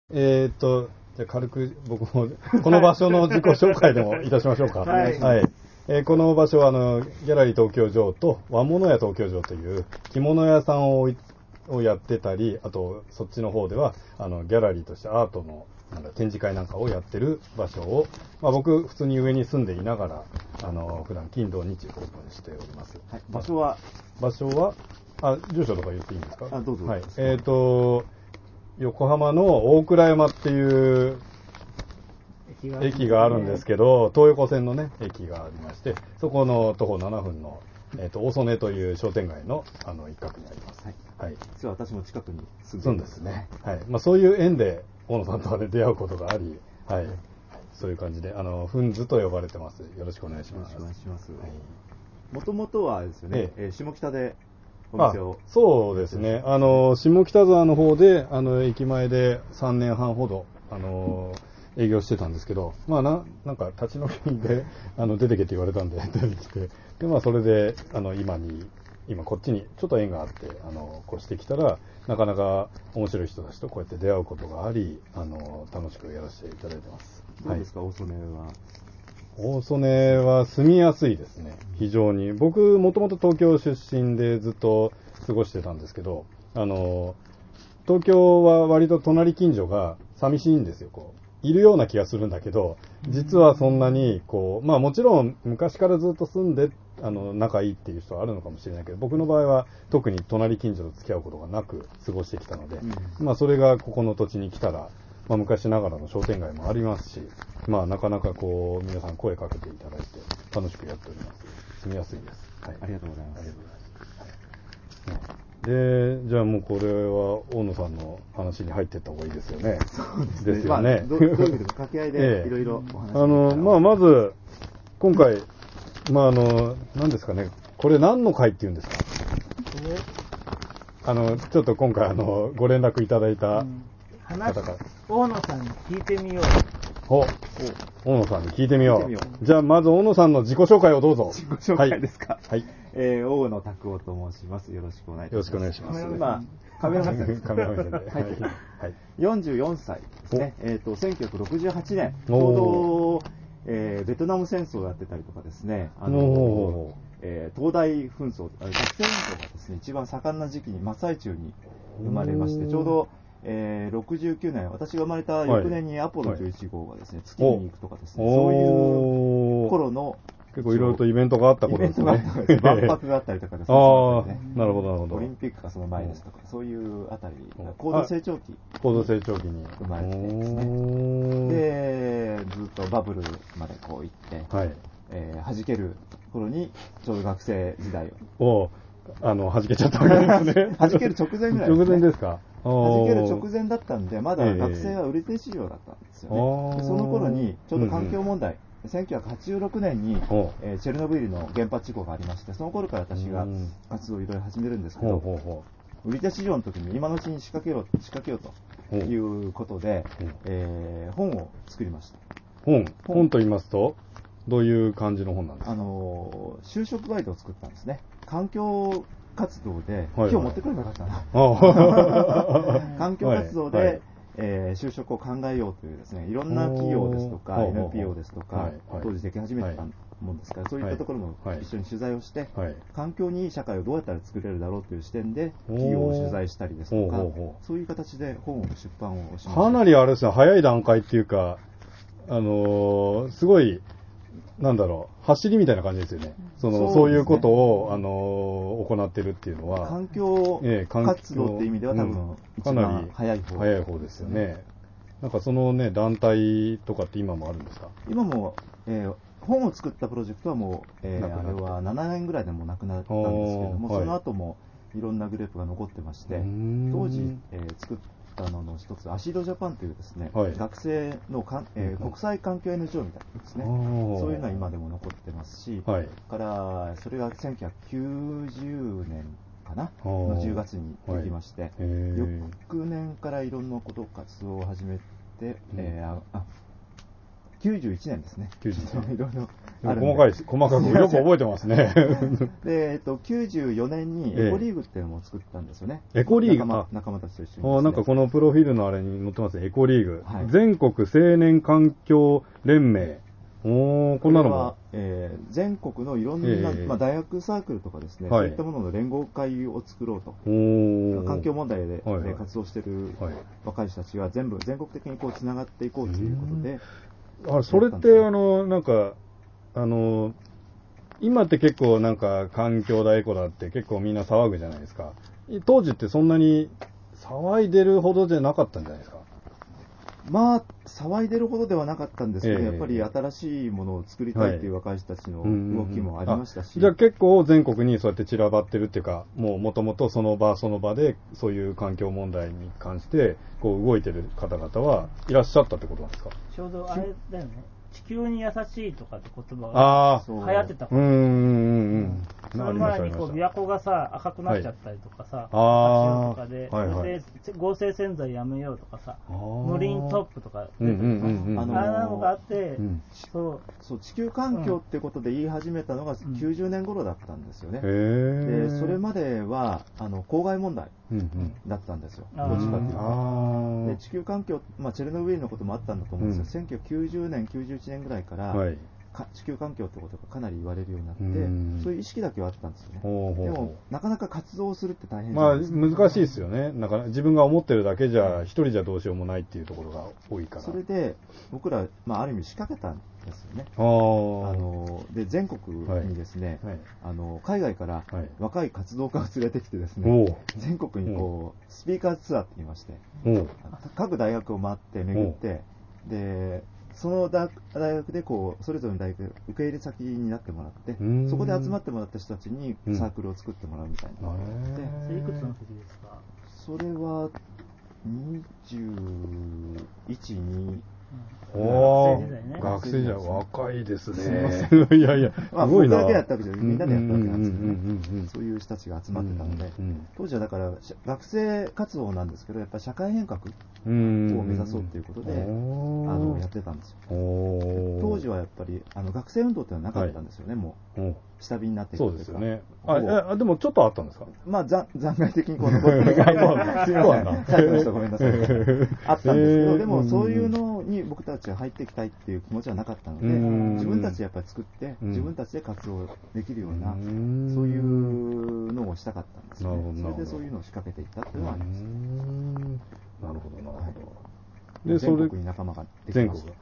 じゃあ軽く僕も、この場所の自己紹介でもいたしましょうか。 はい。 はい。この場所は、ギャラリー東京場と和物屋東京場という着物屋さんをやってたり、あと、そっちの方では、ギャラリーとしてアートの、展示会なんかをやってる場所を、僕、普通に上に住んでいながら、普段金土日オープンしております。 はい。場所は、 住所とか言っていいんですか？ どうぞ。 はい。横浜の大倉山っていう駅があるんですけど、東横線のね、駅がありまして、そこの徒歩7分の、大曽根という商店街の、一角にあります。 はい。 はい。 実は私も近くに住んでそうですね。はい。そういう縁で、大野さんとはね、出会うことがあり、はい。そういう感じで、フンズと呼ばれてます。よろしくお願いします。 よろしくお願いします。 はい。 もともとはですよね、下北でお店を。 そうですね。下北沢の方で、駅前で3年半ほど、営業してたんですけど、なんか立ち退きで、出てけって言われたんで、出てきて、で、それで、今こっちにちょっと縁があって、越してきたら、なかなか面白い人たちとこうやって出会うことがあり、楽しくやらせていただいてます。 どうですか、大曽根は。 大曽根は住みやすいですね、非常に。僕、もともと東京出身でずっと過ごしてたんですけど、東京は割と隣近所が寂しいんですよ、いるような気がするんだけど、実はそんなに、もちろん昔からずっと住んで、仲いいっていう人はあるのかもしれないけど、僕の場合は特に隣近所と付き合うことがなく過ごしてきたので、それがここの土地に来たら、昔ながらの商店街もありますし、なかなか皆さん声かけていただいて楽しくやっております。住みやすいです。はい。 ありがとうございます。 ありがとうございます。で、じゃあもうこれは大野さんの話に入っていった方がいいですよね。 そうですね。ですよね。 どういうこと掛け合いでいろいろお話しまず、今回、何ですかね、これ何の会っていうんですか？ちょっと今回ご連絡いただいた方から。 大野さんに聞いてみよう。 大野さんに聞いてみよう。じゃあまず大野さんの自己紹介をどうぞ。 自己紹介ですか？ はい。 大野拓夫と申します。よろしくお願いします。 よろしくお願いします。 今、カメラ目線です。 カメラ目線で。 はい。44歳ですね。1968年、ちょうど、ベトナム戦争をやってたりとかですね、東大紛争、学生運動がですね、一番盛んな時期に真っ最中に生まれまして、ちょうど、69年、私が生まれた翌年にアポロ11号がですね、月に行くとかですね、そういう頃の、 結構いろいろとイベントがあった頃ですね。 万博があったりとかですね。なるほど、なるほど。 オリンピックがその前ですとか、そういうあたり、高度成長期。 高度成長期に。 生まれてですね。で、ずっとバブルまで行って、弾ける頃に、ちょうど学生時代を。弾けちゃったわけですね。 弾ける直前ぐらいですね。 直前ですか。 弾ける直前だったんで、まだ学生は売り手市場だったんですよね。でその頃に、ちょうど環境問題、1986年に、チェルノブイリの原発事故がありまして、その頃から私が活動をいろいろ始めるんですけど、売り手市場の時に今のうちに仕掛けようということで、本を作りました。 本と言いますと、どういう感じの本なんですか？ 就職ガイドを作ったんですね。環境活動で、今日持ってくればよかったな。環境活動で、就職を考えようというですね、いろんな企業ですとか NPO ですとか、当時でき始めてたもんですから、そういったところも一緒に取材をして、環境にいい社会をどうやったら作れるだろうという視点で企業を取材したりですとか、そういう形で本を出版をしました。 かなりあれですね、早い段階っていうか、すごい、走りみたいな感じですよね。そういうことを、行ってるっていうのは。 環境活動っていう意味では多分、 かなり早い方ですよね。なんかそのね、団体とかって今もあるんですか？ 今も、本を作ったプロジェクトはもう、あれは7年ぐらいでもなくなったんですけれども、その後もいろんなグループが残ってまして、当時、作ったのの一つ、アシードジャパンというですね、学生の国際環境 NGO みたいなですね、そういうのは今でも残ってますし、からそれが1990年かなの10月にできまして、翌年からいろんな活動を始めて、 91年ですね。 91年。 いろいろ細かくよく覚えてますね。 で、94年にエコリーグっていうのも作ったんですよね。 エコリーグ仲間たちと一緒に、ね。 なんかこのプロフィールのあれに載ってますね。エコリーグ。 はい、 全国青年環境連盟。こんなのも。 全国のいろんな、大学サークルとかですね、そういったものの連合会を作ろうと。環境問題で、活動している若い人たちが全国的にこうつながっていこうということで。 それってなんか今って結構なんか環境だエコだって結構みんな騒ぐじゃないですか。当時ってそんなに騒いでるほどじゃなかったんじゃないですか。 まあ騒いでるほどではなかったんですけど、やっぱり新しいものを作りたいという若い人たちの動きもありましたし、 じゃあ結構全国にそうやって散らばってるっていうか、もともとその場その場でそういう環境問題に関してこう動いてる方々はいらっしゃったってことなんですか。 ちょうどあれだよね、地球に優しいとかって言葉が流行ってたから、その前にこう琵琶湖がさ赤くなっちゃったりとかさ、とかで、合成洗剤やめようとかさ、無輪トップとか出てるあんなのがあって、 そう地球環境ってことで言い始めたのが90年頃だったんですよね。でそれまでは公害問題だったんですよ。どっちかっていうと。で地球環境、チェルノブイリのこともあったんだと思うんですよ。1990年91年ぐらいから、地球環境ってことがかなり言われるようになって、そういう意識だけはあったんですよね。でもなかなか活動するって大変じゃないですか。 難しいですよね。なんか自分が思ってるだけじゃ一人じゃどうしようもないっていうところが多いから。 それで僕ら、ある意味仕掛けたんですよね。で全国にですね、海外から若い活動家を連れてきてですね、全国にこうスピーカーツアーって言いまして、各大学を回って巡って、でその大学でこうそれぞれの大学で受け入れ先になってもらって、そこで集まってもらった人たちにサークルを作ってもらうみたいなのがあって、 それいくつの時ですか？ それは21、2 学生じゃ若いですね。いやいや、すごいな。 僕だけやったわけじゃみんなでやったわけなんですけどね。そういう人たちが集まってたので、当時はだから学生活動なんですけど、やっぱり社会変革を目指そうということでやってたんですよ。当時はやっぱり学生運動ってのはなかったんですよね、もう下火になっていくというか。 そうですよね。でもちょっとあったんですか？ 残骸的にこう残ってる。すいません。最後の人ごめんなさい。あったんですけど、でもそういうのに僕たちは入っていきたいっていう気持ちはなかったので、自分たちでやっぱり作って自分たちで活動できるようなそういうのをしたかったんですよね。それでそういうのを仕掛けていったっていうのはあります。 なるほどなるほど。 で全国に仲間ができました。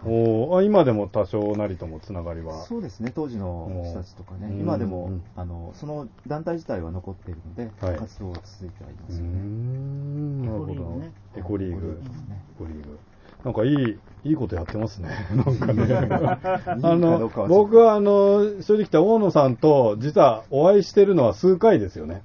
今でも多少なりともつながりは。 そうですね。当時の人たちとかね、今でもその団体自体は残っているので、活動が続いてはいますよね。 なるほど。エコリーグ。なんかいいことやってますね。なんかね。僕は正直言って大野さんと実はお会いしてるのは数回ですよね。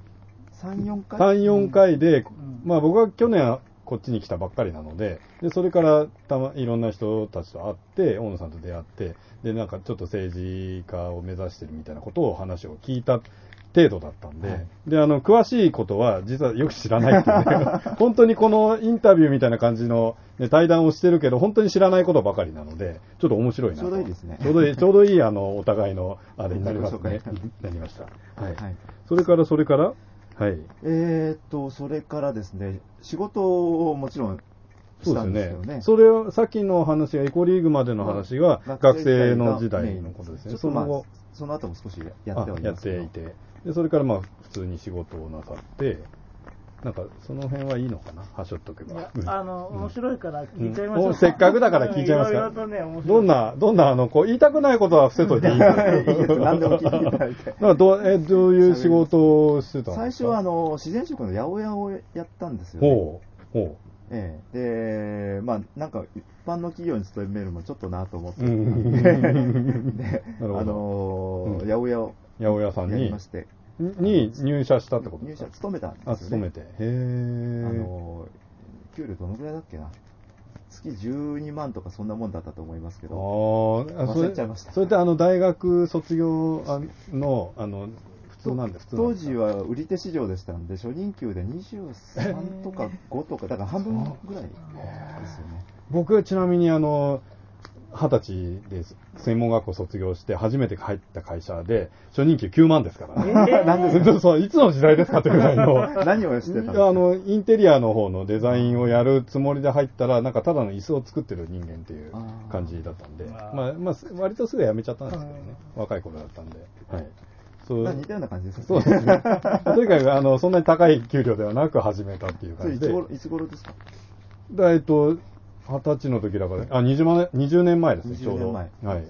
3、4回 ?3、4回で、僕は去年こっちに来たばっかりなので、それからいろんな人たちと会って、大野さんと出会って、で、なんかちょっと政治家を目指してるみたいなことを話を聞いた程度だったんで、で、詳しいことは実はよく知らないっていうね、本当にこのインタビューみたいな感じの、対談をしてるけど、本当に知らないことばかりなので、ちょっと面白いなと。 ちょうどいいですね。 ちょうどいい、お互いの、あれになりますね。なりました。はい。それからはい。 それからですね、仕事をもちろんしたんですよね。 それを、さっきの話が、エコリーグまでの話が、学生の時代のことですね。 その後も少しやってはいますけど。 やっていて。で、それから普通に仕事をなさって、なんか、その辺はいいのかな、はしょっとけば。 面白いから聞いちゃいましょう。 せっかくだから聞いちゃいますか。どんな、言いたくないことは伏せといていいですか？ いいです。何でも聞いていただいて。 どういう仕事をしてたんですか？ 最初は自然食の八百屋をやったんですよね。で、なんか一般の企業に勤めるのもちょっとなと思ってたんで、八百屋さんにやりまして、 入社したってことですか？ 勤めたんですよね。 勤めて。 給料どのぐらいだっけな。月12万とかそんなもんだったと思いますけど、 忘れちゃいました。それって大学卒業の普通なんです。 当時は売り手市場でしたんで、初任給で23とか5とか、だから半分ぐらいですよね。 僕ちなみに 20歳で専門学校卒業して初めて入った会社で、初任給9万ですからね。 なんでそう、いつの時代ですかってぐらいの。 何をしてたんですか？ インテリアの方のデザインをやるつもりで入ったら、なんかただの椅子を作ってる人間っていう感じだったんで、割とすぐ辞めちゃったんですけどね。若い頃だったんで。はい。 似たような感じですね。 そうですね。とにかく、そんなに高い給料ではなく始めたっていう感じで。 いつ頃ですか 20歳の時だから、20年前ですね、ちょうど。 はい。じゃあ、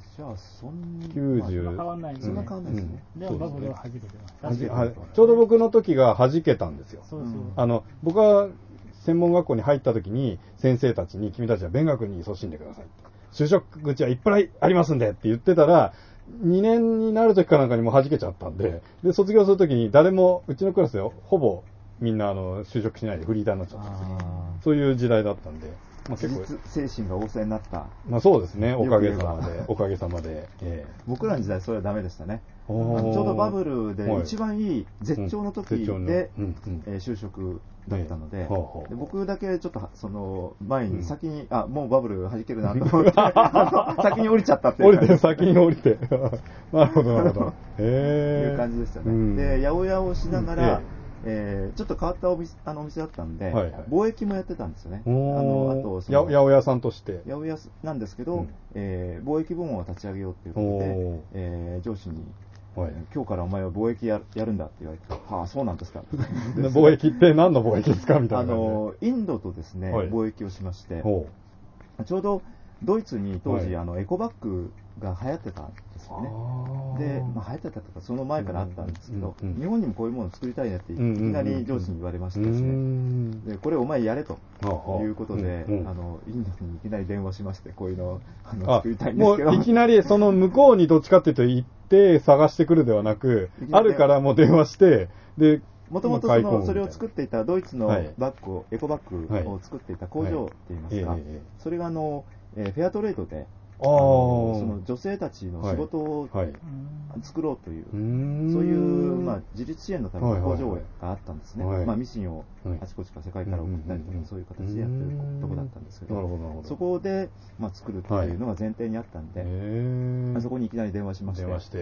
90。 変わんないね。 そんな感じですね。 でもバブルは弾けてます。 ちょうど僕の時が弾けたんですよ。 そうそう。 僕は専門学校に入った時に、先生たちに、君たちは勉学に勤しんでください。就職口はいっぱいありますんでって言ってたら、2年になる時かなんかにも弾けちゃったんで、卒業する時に誰も、うちのクラスでほぼみんな就職しないでフリーターになっちゃったんですよ。そういう時代だったんで。 自立精神が旺盛になった。 そうですね、おかげさまで。 僕らの時代それはダメでしたね。ちょうどバブルで一番いい絶頂の時で就職だったので、僕だけちょっと前に先に、もうバブル弾けるなと思って、先に降りちゃったっていう。 先に降りて。なるほど、なるほど。 いう感じでしたね。で、八百屋をしながら、ちょっと変わったお店だったんで、貿易もやってたんですよね。 八百屋さんとして。 八百屋なんですけど、貿易部門を立ち上げようということで、上司に、今日からお前は貿易やるんだって言われて、そうなんですか。 貿易って何の貿易ですかみたいな。 インドとですね、貿易をしまして、ちょうどドイツに当時、エコバッグが流行ってたんですよね。で、流行ってたとか、その前からあったんですけど、日本にもこういうものを作りたいねっていきなり上司に言われましてですね、で、これお前やれということで、インドにいきなり電話しまして、こういうのを作りたいんですけど。 もういきなりその向こうにどっちかっていうと行って探してくるではなく、あるからもう電話して、で、 もともとそれを作っていたドイツのバッグを、エコバッグを作っていた工場っていいますか、それがフェアトレードで、その女性たちの仕事を作ろうという、そういう自立支援のための工場があったんですね。ミシンをあちこちから世界から送ったりとか、そういう形でやってるところだったんですけど、そこで作るっていうのが前提にあったんで、そこにいきなり電話しまして、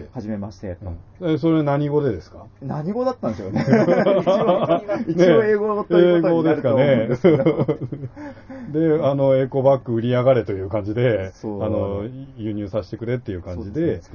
はじめましてと。それ何語でですか？ 何語だったんでしょうね。一応英語ということになると思うんですけど。 で、エコバッグ売り上がれという感じで、輸入させてくれっていう感じで。 作って、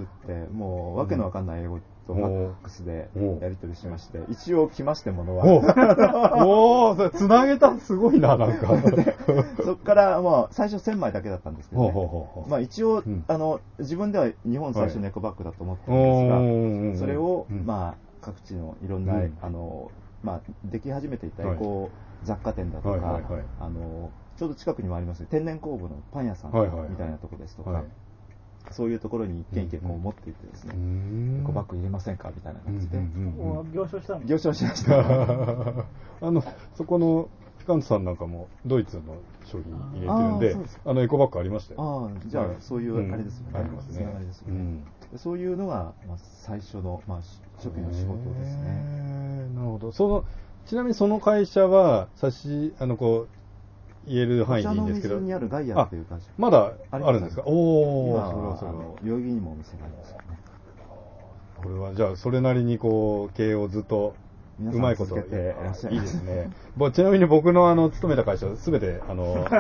もうわけのわかんない英語とマックスでやり取りしまして、一応来ましてものは。 それ繋げたすごいな、なんか。 そこから最初1000枚だけだったんですけどね。一応、自分では日本最初のエコバッグだと思ってるんですが、それを、各地のいろんな、でき始めていたエコ雑貨店だとか、ちょうど近くにもあります天然酵母のパン屋さんみたいなところですとか、そういうところに一軒一軒持っていってですね、エコバッグ入れませんかみたいな感じで。 行商したの？ 行商しました。 そこのピカントさんなんかもドイツの商品入れてるんで、エコバッグありましたよ。 じゃあそういうあれですよね。ありますね。そういうのが最初の初期の仕事ですね。 なるほど。ちなみにその会社は言える範囲でいいんですけど。 お茶の水にあるガイアという会社。 まだあるんですか？ 今は代々木にもお店がありますよね。 これはじゃあそれなりに経営をずっとうまいこといいですね。ちなみに僕の勤めた会社すべて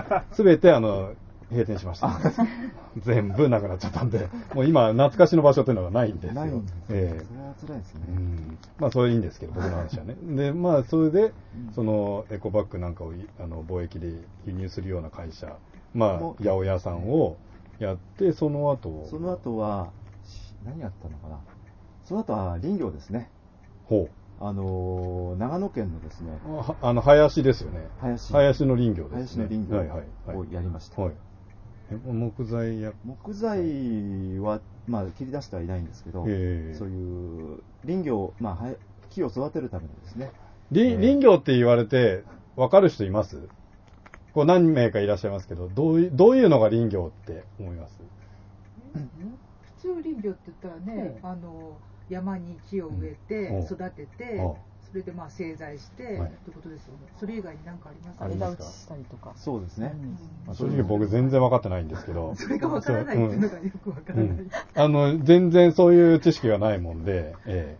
閉店しました。全部なくなっちゃったんで、もう今懐かしの場所というのがないんですよ。 ないんですね。それは辛いですね。 それいいんですけど、僕の話はね。で、それでそのエコバッグなんかを貿易で輸入するような会社、八百屋さんをやって、その後は何やったのかな。その後は林業ですね。長野県のですね。 林ですよね。林の林業ですね。 林の林業をやりました。 木材は、切り出してはいないんですけど、そういう林業、木を育てるためのですね。 林業って言われて分かる人います？何名かいらっしゃいますけど、どういうのが林業って思います？ 普通林業って言ったらね、山に木を植えて育てて、 それで製材して、ってことですよね。それ以外に何かありますか？ 枝打ちしたりとか。 そうですね。 正直僕全然分かってないんですけど。 それが分からないっていうのがよく分からない。 全然そういう知識がないもんで、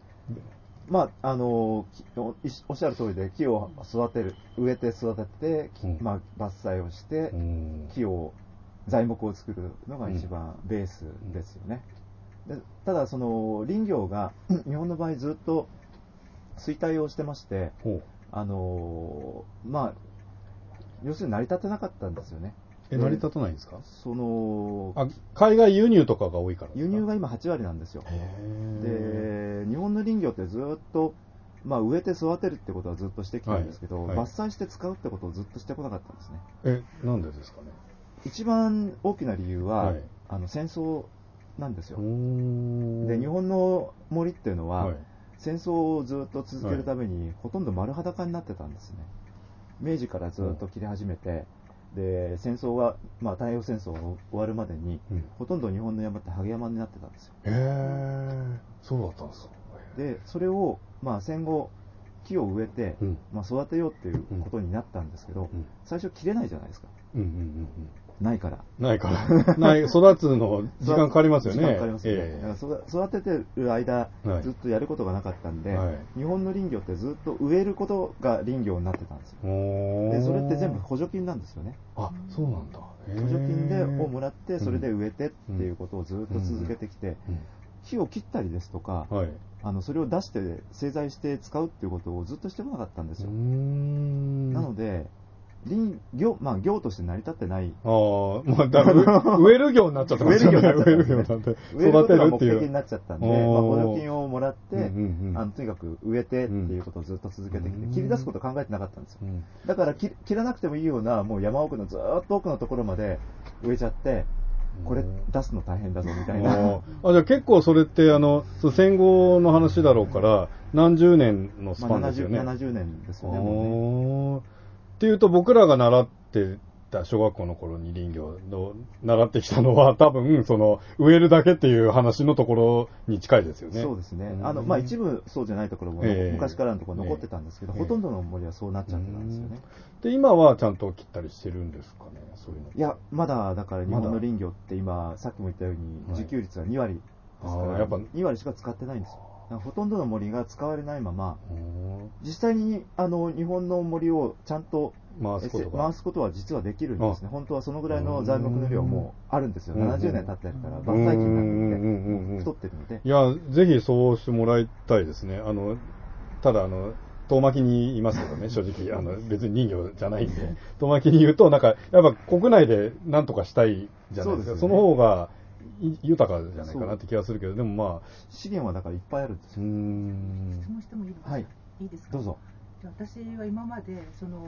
おっしゃる通りで木を植えて育てて、伐採をして、材木を作るのが一番ベースですよね。でただその林業が日本の場合ずっと衰退をしてまして、要するに成り立てなかったんですよね。 成り立たないんですか？ 海外輸入とかが多いからですか？ 輸入が今8割なんですよ。で日本の林業ってずっと、植えて育てるってことはずっとしてきたんですけど、伐採して使うってことをずっとしてこなかったんですね。 なんでですかね？ 一番大きな理由は、戦争なんですよ。で日本の森っていうのは、戦争をずっと続けるために、ほとんど丸裸になってたんですね。明治からずっと切り始めて、で戦争が、太平洋戦争が終わるまでに、ほとんど日本の山ってハゲ山になってたんですよ。 そうだったんですか。 でそれを、戦後木を植えて、育てようっていうことになったんですけど、最初切れないじゃないですか。ないから育つの時間かかりますよね。 時間かかりますね。だから育ててる間、ずっとやることがなかったんで、日本の林業ってずっと植えることが林業になってたんですよ。でそれって全部補助金なんですよね。 そうなんだ。 補助金をもらって、それで植えてっていうことをずっと続けてきて、木を切ったりですとか、それを出して製材して使うっていうことをずっとしてこなかったんですよ。なので業として成り立ってない。 植える業になっちゃった。植える業になって、育てるっていう。 目的になっちゃったんで、補助金をもらって、とにかく植えてっていうことをずっと続けてきて、切り出すことを考えてなかったんですよ。だから切らなくてもいいような、もう山奥のずっと奥のところまで植えちゃって、これ出すの大変だぞみたいな。 じゃあ結構それって戦後の話だろうから何十年のスパンですよね。 70年ですよね。もうね。 っていうと僕らが習ってた小学校の頃に林業を習ってきたのは多分植えるだけっていう話のところに近いですよね。 そうですね。一部そうじゃないところも昔からのところ残ってたんですけど、ほとんどの森はそうなっちゃってたんですよね。 で今はちゃんと切ったりしてるんですかね、そういうの。 いやまだだから日本の林業って今さっきも言ったように自給率は2割ですから、2割しか使ってないんですよ。ほとんどの森が使われないまま、実際に日本の森をちゃんと回すことは実はできるんですね。本当はそのぐらいの材木の量もあるんですよ。70年経ってるから伐採期になっていて太ってるので。 いやぜひそうしてもらいたいですね。ただ遠巻きに言いますけどね、正直別に林業じゃないんで遠巻きに言うとやっぱ国内で何とかしたいじゃないですか。その方が豊かじゃないかなって気がするけど、でも資源はだからいっぱいあるんですよ。 質問してもいいですか？はい、いいですか？ どうぞ。 私は今まで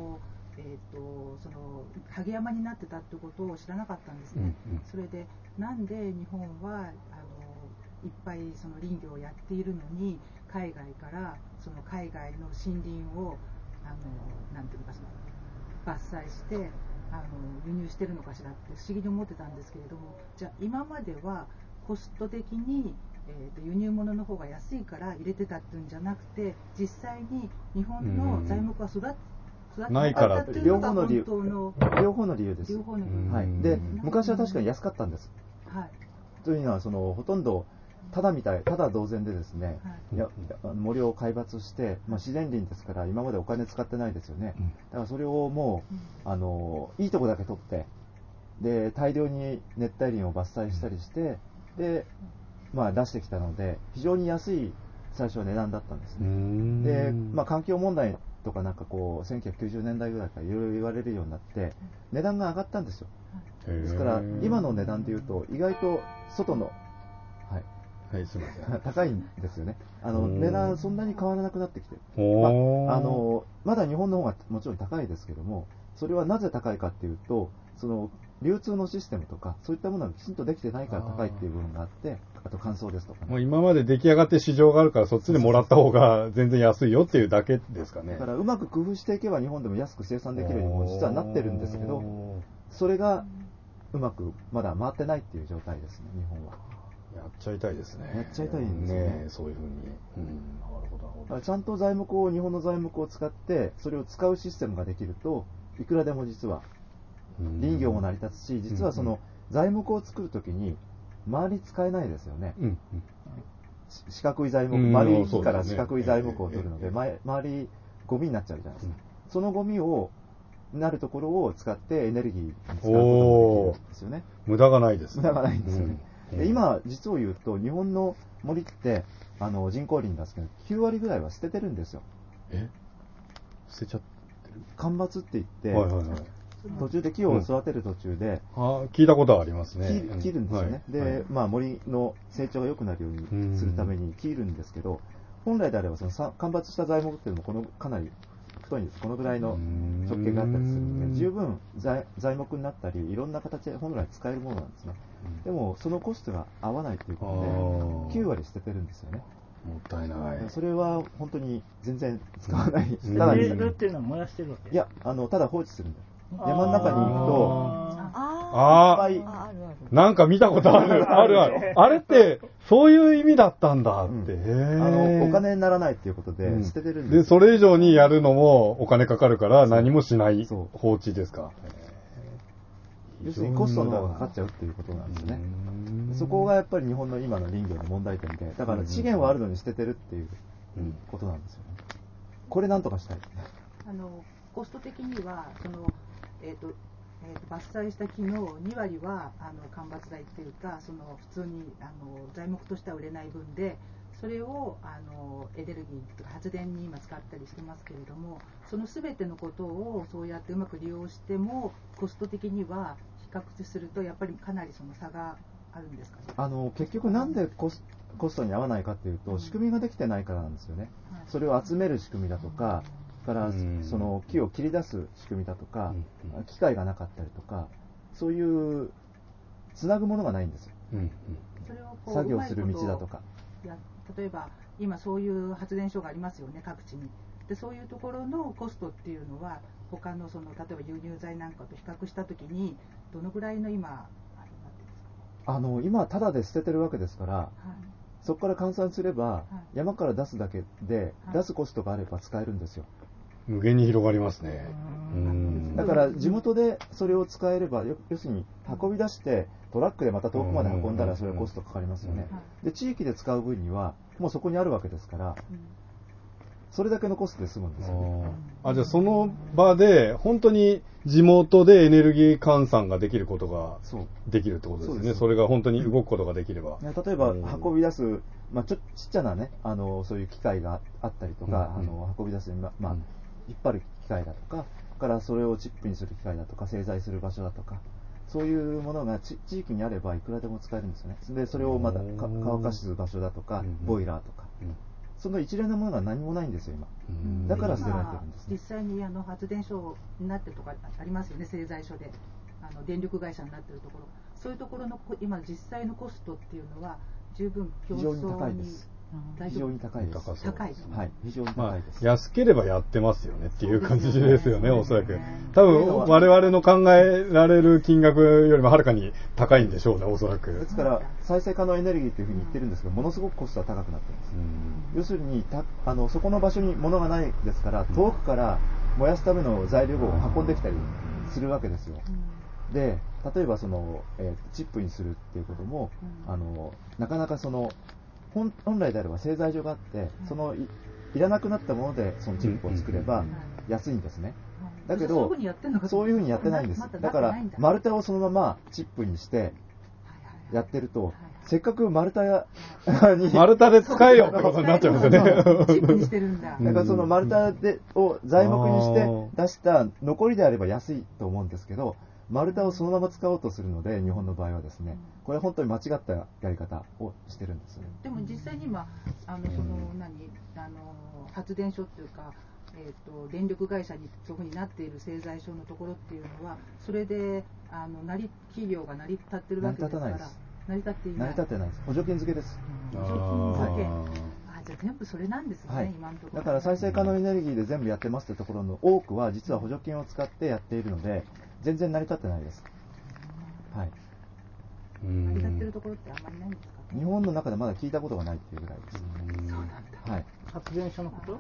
萩山になってたってことを知らなかったんですね。それでなんで日本はいっぱい林業をやっているのに海外から海外の森林をなんていうのかしら伐採して輸入してるのかしらって不思議に思ってたんですけれども、じゃあ今まではコスト的に、輸入物の方が安いから入れてたっていうんじゃなくて、実際に日本の材木は育ってないからって両方の理由です。で昔は確かに安かったんです。というのはほとんどただ同然でですね、森を皆伐して、自然林ですから今までお金使ってないですよね。だからそれをもういいとこだけ取ってで大量に熱帯林を伐採したりしてで、出してきたので非常に安い最初は値段だったんですね。で、環境問題とか1990年代ぐらいからいろいろ言われるようになって値段が上がったんですよ。ですから今の値段でいうと意外と外のすみません高いんですよね。値段そんなに変わらなくなってきてる。まだ日本の方がもちろん高いですけども、それはなぜ高いかっていうと流通のシステムとかそういったものがきちんとできてないから高いっていう部分があって、あと乾燥ですとか、 今まで出来上がって市場があるからそっちでもらった方が全然安いよっていうだけですかね。 だからうまく工夫していけば日本でも安く生産できるようにも実はなってるんですけど、それがうまくまだ回ってないっていう状態ですね、日本は。 やっちゃいたいですね。 やっちゃいたいんですよね。 そういうふうに。なるほど。 ちゃんと日本の材木を使って、それを使うシステムができると、いくらでも実は、林業も成り立つし、実はその材木を作るときに、周り使えないですよね。四角い材木、丸い木から四角い材木を取るので、周りゴミになっちゃうじゃないですか。そのゴミを、なるところを使ってエネルギーに使うことができるんですよね。 無駄がないですね。 無駄がないんですよね。で今、実を言うと、日本の森って、人工林ですけど、9割ぐらいは捨ててるんですよ。 捨てちゃってる？ 間伐って言って、途中で木を育てる途中で、 聞いたことはありますね。 切るんですよね。で、森の成長が良くなるようにするために切るんですけど、本来であればその間伐した材木っていうのもかなり太いんです。このぐらいの直径があったりするので、十分材木になったり、いろんな形で本来使えるものなんですね。でも、そのコストが合わないということで、9割捨ててるんですよね。 もったいない。 それは本当に全然使わない。 捨てるっていうのは燃やしてるわけ？ いや、ただ放置するんだよ。山の中に行くと、 なんか見たことある。あれって、そういう意味だったんだって。 お金にならないっていうことで、捨ててるんです。 で、それ以上にやるのもお金かかるから何もしない放置ですか。 要するにコストの方がかかっちゃうっていうことなんですね。そこがやっぱり日本の今の林業の問題点で、だから資源はあるのに捨ててるっていうことなんですよね。これなんとかしたい。 コスト的には伐採した木の2割は間伐材っていうか、普通に材木としては売れない分で、それをエネルギーとか発電に今使ったりしてますけれども、その全てのことをそうやってうまく利用しても、コスト的には比較するとやっぱりかなりその差があるんですかね。 結局なんでコストに合わないかっていうと、仕組みができてないからなんですよね。それを集める仕組みだとか、からその木を切り出す仕組みだとか、機械がなかったりとか、そういうつなぐものがないんですよ。 それを作業する道だとか。 例えば今そういう発電所がありますよね、各地に。でそういうところのコストっていうのは他の例えば輸入材なんかと比較したときにどのぐらいの今タダで捨ててるわけですから、そこから換算すれば、山から出すだけで、出すコストがあれば使えるんですよ。 無限に広がりますね。 だから地元でそれを使えれば、要するに運び出してトラックでまた遠くまで運んだらそれはコストかかりますよね。で地域で使う分にはもうそこにあるわけですから、それだけのコストで済むんですよね。 じゃあその場で本当に地元でエネルギー換算ができることができるってことですね。それが本当に動くことができれば。 例えば運び出す、ちっちゃなね、そういう機械があったりとか、運び出す、引っ張る機械だとか、からそれをチップにする機械だとか、製材する場所だとか、そういうものが地域にあればいくらでも使えるんですよね。で、それをまた乾かす場所だとか、ボイラーとか。その一連のものが何もないんですよ、今。だから捨てられてるんですね。 実際に発電所になってるとかありますよね、製材所で。電力会社になってるところ。そういうところの今実際のコストっていうのは十分競争に。 非常に高いです。非常に高いです。 高い。 はい、非常に高いです。 安ければやってますよねっていう感じですよね、おそらく。多分、我々の考えられる金額よりもはるかに高いんでしょうね、おそらく。 ですから、再生可能エネルギーというふうに言ってるんですけど、ものすごくコストは高くなっています。要するにそこの場所に物がないですから、遠くから燃やすための材料を運んできたりするわけですよ。で、例えばチップにするっていうことも、なかなか本来であれば製材所があって、いらなくなったものでそのチップを作れば安いんですね。だけど、そういうふうにやってないんです。だから、丸太をそのままチップにしてやってると、せっかく丸太に丸太で使えよってことになっちゃうんですよね。 チップにしてるんだ。 だからその丸太を材木にして出した残りであれば安いと思うんですけど、丸太をそのまま使おうとするので、日本の場合はですね、これは本当に間違ったやり方をしてるんですね。 でも実際に今発電所っていうか、電力会社にそういうふうになっている製材所のところっていうのは、それで企業が成り立ってるわけですから。成り立っていない。 成り立ってないです。補助金付けです。 補助金付け。じゃあ全部それなんですね、今のところ。 だから再生可能エネルギーで全部やってますってところの多くは実は補助金を使ってやっているので、全然成り立ってないです。はい。 成り立ってるとところってあんまりないんですか？ 日本の中でまだ聞いたことがないっていうぐらいです。 そうなんだ。 はい。発電所のこと？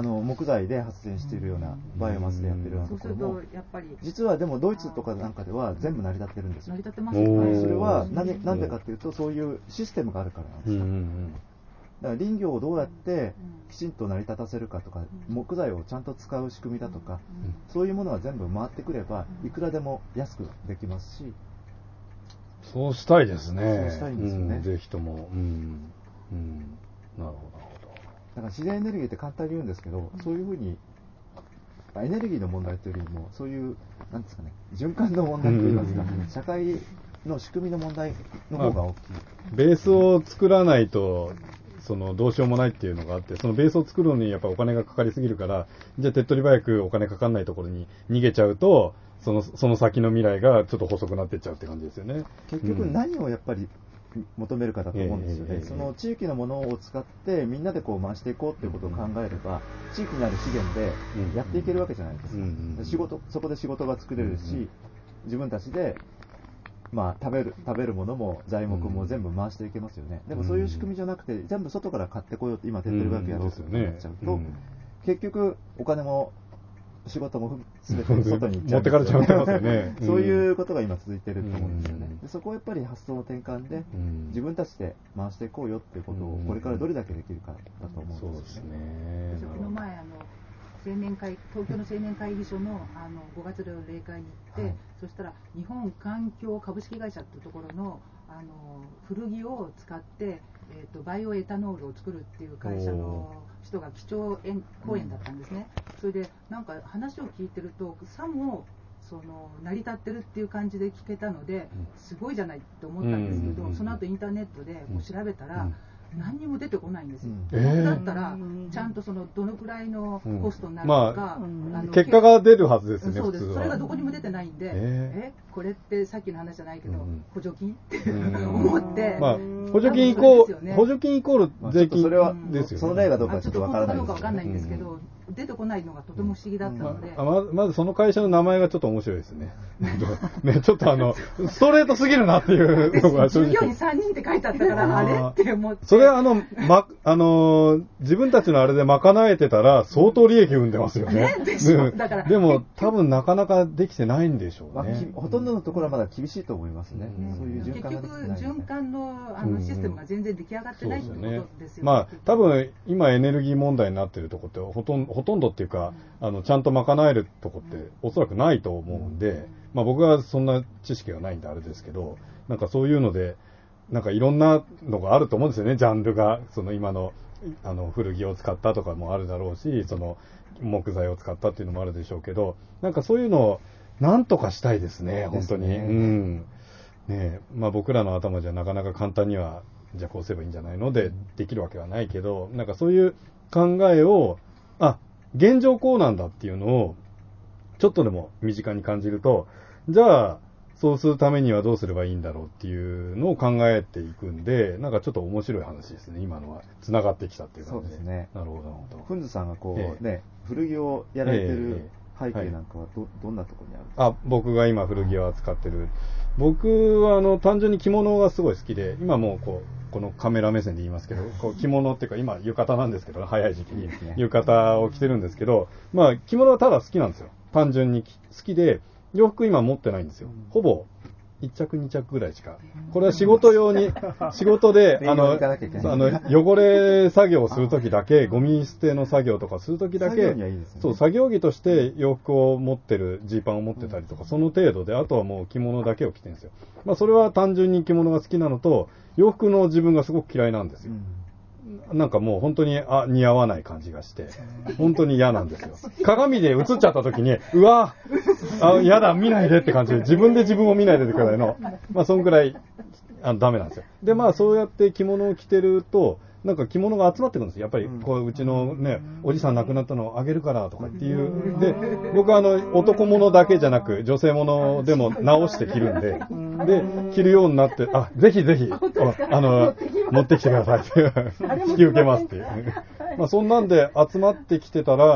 木材で発電しているような、バイオマスでやってるようなところも、そうするとやっぱり実はでもドイツとかなんかでは全部成り立ってるんですよ。 成り立ってますよね。 それはなんでかっていうと、そういうシステムがあるからなんですよ。だから林業をどうやってきちんと成り立たせるかとか、木材をちゃんと使う仕組みだとか、そういうものが全部回ってくればいくらでも安くできますし、 そうしたいですね。 そうしたいんですよね。 ぜひとも。なるほど。 だから自然エネルギーって簡単に言うんですけど、そういうふうにエネルギーの問題というよりも、そういうなんですかね、循環の問題といいますか、社会の仕組みの問題の方が大きい。 ベースを作らないとどうしようもないっていうのがあって、そのベースを作るのにやっぱお金がかかりすぎるから、じゃあ手っ取り早くお金かかんないところに逃げちゃうと、その先の未来がちょっと細くなっていっちゃうって感じですよね。 結局何をやっぱり求めるかだと思うんですよね。その地域のものを使ってみんなでこう回していこうっていうことを考えれば、地域にある資源でやっていけるわけじゃないですか。そこで仕事が作れるし、自分たちで食べるものも材木も全部回していけますよね。でもそういう仕組みじゃなくて、全部外から買ってこようって今手っ取り早くやろうってなっちゃうと、結局お金も仕事も全て外に行っちゃう、 持ってかれちゃってますよね。 そういうことが今続いてると思うんですよね。でそこはやっぱり発想の転換で、自分たちで回していこうよっていうことをこれからどれだけできるかだと思うんですよね。 この前東京の青年会議所の5月の例会に行って、そしたら日本環境株式会社っていうところの古着を使ってバイオエタノールを作るっていう会社の人が基調講演だったんですね。それでなんか話を聞いてると、さも成り立ってるっていう感じで聞けたので、すごいじゃないって思ったんですけど、その後インターネットで調べたら、何にも出てこないんですよ。だったらちゃんとどのくらいのコストになるのか、 結果が出るはずですね。 そうです。それがどこにも出てないんで、これってさっきの話じゃないけど、補助金って思って、 補助金イコール税金ですよね。 その例がどうかちょっとわからないです。どうかわかんないんですけど、出てこないのがとても不思議だったので、 まずその会社の名前がちょっと面白いですね。ちょっとストレートすぎるなっていうのが正直。従業員3人って書いてあったから、あれって思って。 それ自分たちのあれで賄えてたら相当利益生んでますよね。でも多分なかなかできてないんでしょうね。 ほとんどのところはまだ厳しいと思いますね。そういう循環ができてない。 結局循環のシステムが全然出来上がってないってことですよね。 多分今エネルギー問題になってるとこってほとんどっていうかちゃんと賄えるとこっておそらくないと思うんで、僕はそんな知識がないんであれですけど、なんかそういうのでなんかいろんなのがあると思うんですよね。ジャンルが今の古着を使ったとかもあるだろうし、木材を使ったっていうのもあるでしょうけど、なんかそういうのをなんとかしたいですね、本当に。僕らの頭じゃなかなか簡単にはじゃあこうすればいいんじゃないのでできるわけはないけど、なんかそういう考えを現状こうなんだっていうのをちょっとでも身近に感じると、じゃあそうするためにはどうすればいいんだろうっていうのを考えていくんで、なんかちょっと面白い話ですね。今のは繋がってきたっていう感じで。 そうですね。 なるほど。 フンズさんが古着をやられてる背景なんかはどんなところにあるんですか？ 僕が今古着を扱ってる。僕は単純に着物がすごい好きで、今もうこのカメラ目線で言いますけど、着物っていうか今浴衣なんですけど、早い時期に浴衣を着てるんですけど、着物はただ好きなんですよ。単純に好きで、洋服今持ってないんですよ。ほぼ1着2着ぐらいしか。これは仕事用に、仕事で、汚れ作業をするときだけ、ゴミ捨ての作業とかするときだけ、作業着として洋服を持ってる、ジーパンを持ってたりとか、その程度で、あとはもう着物だけを着てるんですよ。それは単純に着物が好きなのと、洋服の自分がすごく嫌いなんですよ。なんかもう本当に似合わない感じがして、本当に嫌なんですよ。鏡で映っちゃった時に、うわ嫌だ、見ないでって感じで、自分で自分を見ないでってくらいの、そんくらいダメなんですよ。で、そうやって着物を着てると、なんか着物が集まってくるんですよ。やっぱりうちのね、おじさん亡くなったのをあげるからとかっていう。で、僕は男物だけじゃなく女性物でも直して着るんで、で、着るようになって、ぜひぜひ、持ってきてくださいって引き受けますっていう。そんなんで集まってきてたら、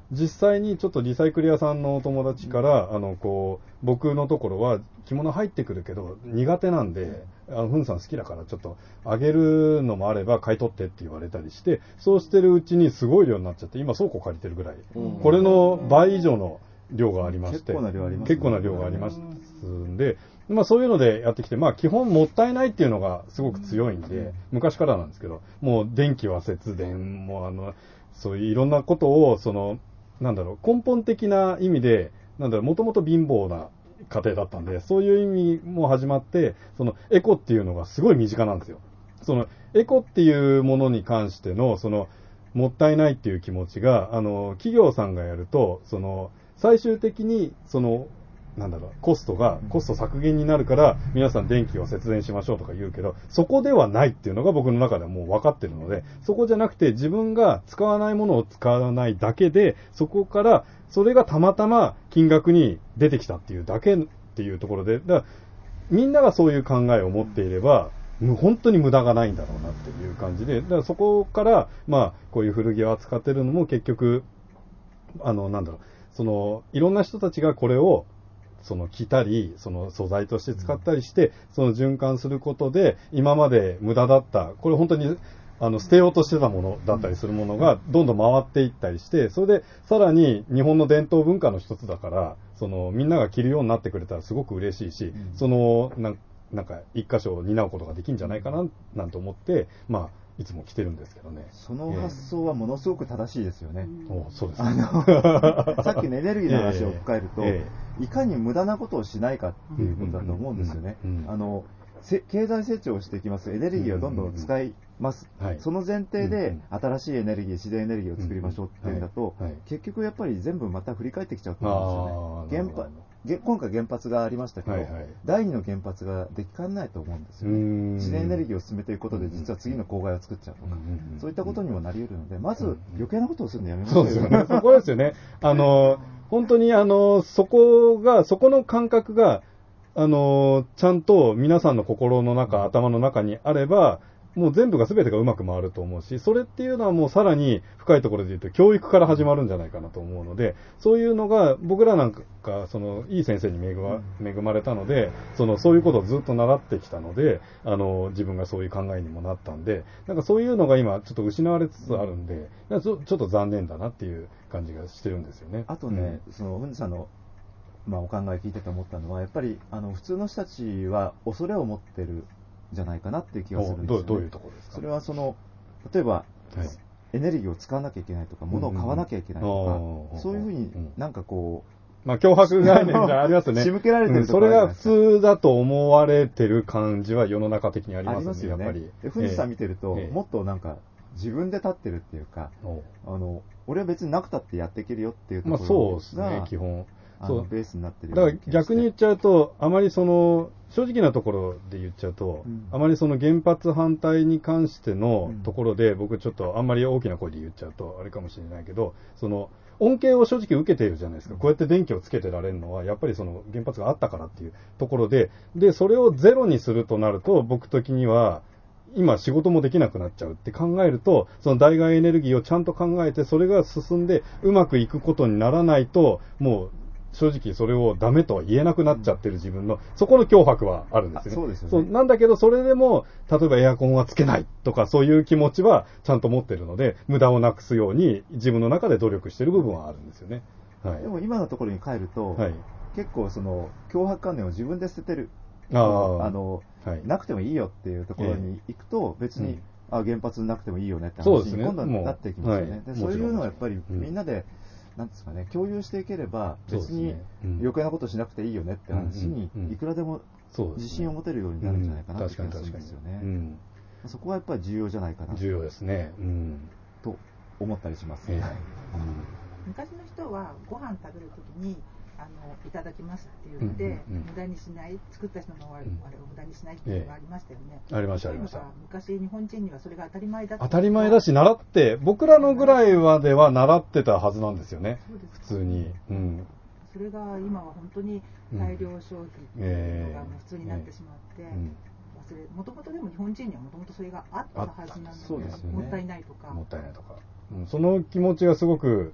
実際にちょっとリサイクル屋さんのお友達から、僕のところは着物入ってくるけど苦手なんで、ふんさん好きだからちょっとあげるのもあれば買い取ってって言われたりして、そうしてるうちにすごい量になっちゃって、今倉庫借りてるぐらい、これの倍以上の量がありまして、結構な量がありますんで、そういうのでやってきて、基本もったいないっていうのがすごく強いんで、昔からなんですけど、もう電気は節電、もうそういういろんなことを、根本的な意味で、もともと貧乏な家庭だったんで、そういう意味も始まって、エコっていうのがすごい身近なんですよ。エコっていうものに関しての、もったいないっていう気持ちが、企業さんがやると、最終的に、コスト削減になるから、皆さん電気を節電しましょうとか言うけど、そこではないっていうのが僕の中ではもう分かってるので、そこじゃなくて自分が使わないものを使わないだけで、そこから、それがたまたま金額に出てきたっていうだけっていうところで、だからみんながそういう考えを持っていれば、本当に無駄がないんだろうなっていう感じで、だからそこから、こういう古着を扱ってるのも結局、いろんな人たちがこれを、着たり、素材として使ったりして、循環することで、今まで無駄だった、これ本当に、捨てようとしてたものだったりするものが、どんどん回っていったりして、それで、さらに日本の伝統文化の一つだから、みんなが着るようになってくれたらすごく嬉しいし、一箇所を担うことができるんじゃないかな、なんて思って、いつも着てるんですけどね。 その発想はものすごく正しいですよね。 そうですね。さっきのエネルギーの話を深えると、いかに無駄なことをしないかっていうことだと思うんですよね。経済成長をしていきます。エネルギーをどんどん使います。その前提で新しいエネルギー、自然エネルギーを作りましょうっていうんだと、結局やっぱり全部また振り返ってきちゃうと思うんですよね。今回原発がありましたけど、第2の原発ができかねないと思うんですよね。自然エネルギーを進めていくことで実は次の公害を作っちゃうとか、そういったことにもなり得るので、まず余計なことをするのやめましょうよ。 そうですよね。そこですよね。本当にそこの感覚が、ちゃんと皆さんの心の中、頭の中にあれば、もう全部が全てがうまく回ると思うし、それっていうのはもうさらに深いところで言うと教育から始まるんじゃないかなと思うので、そういうのが僕らなんかいい先生に恵まれたので、そういうことをずっと習ってきたので、自分がそういう考えにもなったんで、そういうのが今ちょっと失われつつあるんで、ちょっと残念だなっていう感じがしてるんですよね。 あとね、文さんのお考え聞いてて思ったのは、やっぱり普通の人たちは恐れを持ってるじゃないかなっていう気がするんですよね。 どういうところですか？ それは例えば、エネルギーを使わなきゃいけないとか、物を買わなきゃいけないとか、そういうふうに脅迫概念がありますね。 仕向けられてるところそれが普通だと思われてる感じは世の中的にありますね、やっぱり。 富士山見てると、もっと自分で立ってるっていうか、俺は別になくたってやっていけるよっていうところが、 そうですね、基本。 ベースになってる。 だから逆に言っちゃうと、あまり正直なところで言っちゃうと、あまり原発反対に関してのところで、僕ちょっとあんまり大きな声で言っちゃうとあれかもしれないけど、恩恵を正直受けているじゃないですか。こうやって電気をつけてられるのは、やっぱり原発があったからっていうところで、それをゼロにするとなると、僕的には、今仕事もできなくなっちゃうって考えると、代替エネルギーをちゃんと考えて、それが進んでうまくいくことにならないと、もう、正直それをダメとは言えなくなっちゃってる自分の、そこの脅迫はあるんですよね。 そうですよね。 なんだけど、それでも、例えばエアコンはつけないとか、そういう気持ちはちゃんと持ってるので、無駄をなくすように自分の中で努力してる部分はあるんですよね。 でも今のところに帰ると、結構脅迫観念を自分で捨ててる。なくてもいいよっていうところに行くと、別に、原発なくてもいいよねって話に今度はなっていきますよね。そういうのはやっぱりみんなで、なんですかね、共有していければ、別に余計なことしなくていいよねって話に、いくらでも自信を持てるようになるんじゃないかなって気がするんですよね。そこはやっぱり重要じゃないかな。 重要ですね。 と思ったりします。 昔の人はご飯食べるときにいただきますって言って、無駄にしない、作った人のあれを無駄にしないっていうのがありましたよね。 ありました、ありました。 昔日本人にはそれが当たり前だった。 当たり前だし、習って、僕らのぐらいまでは習ってたはずなんですよね。普通に。 それが今は本当に大量消費っていうのがもう普通になってしまって、もともとでも日本人にはもともとそれがあったはずなんだけど、もったいないとか。 もったいないとか。その気持ちがすごく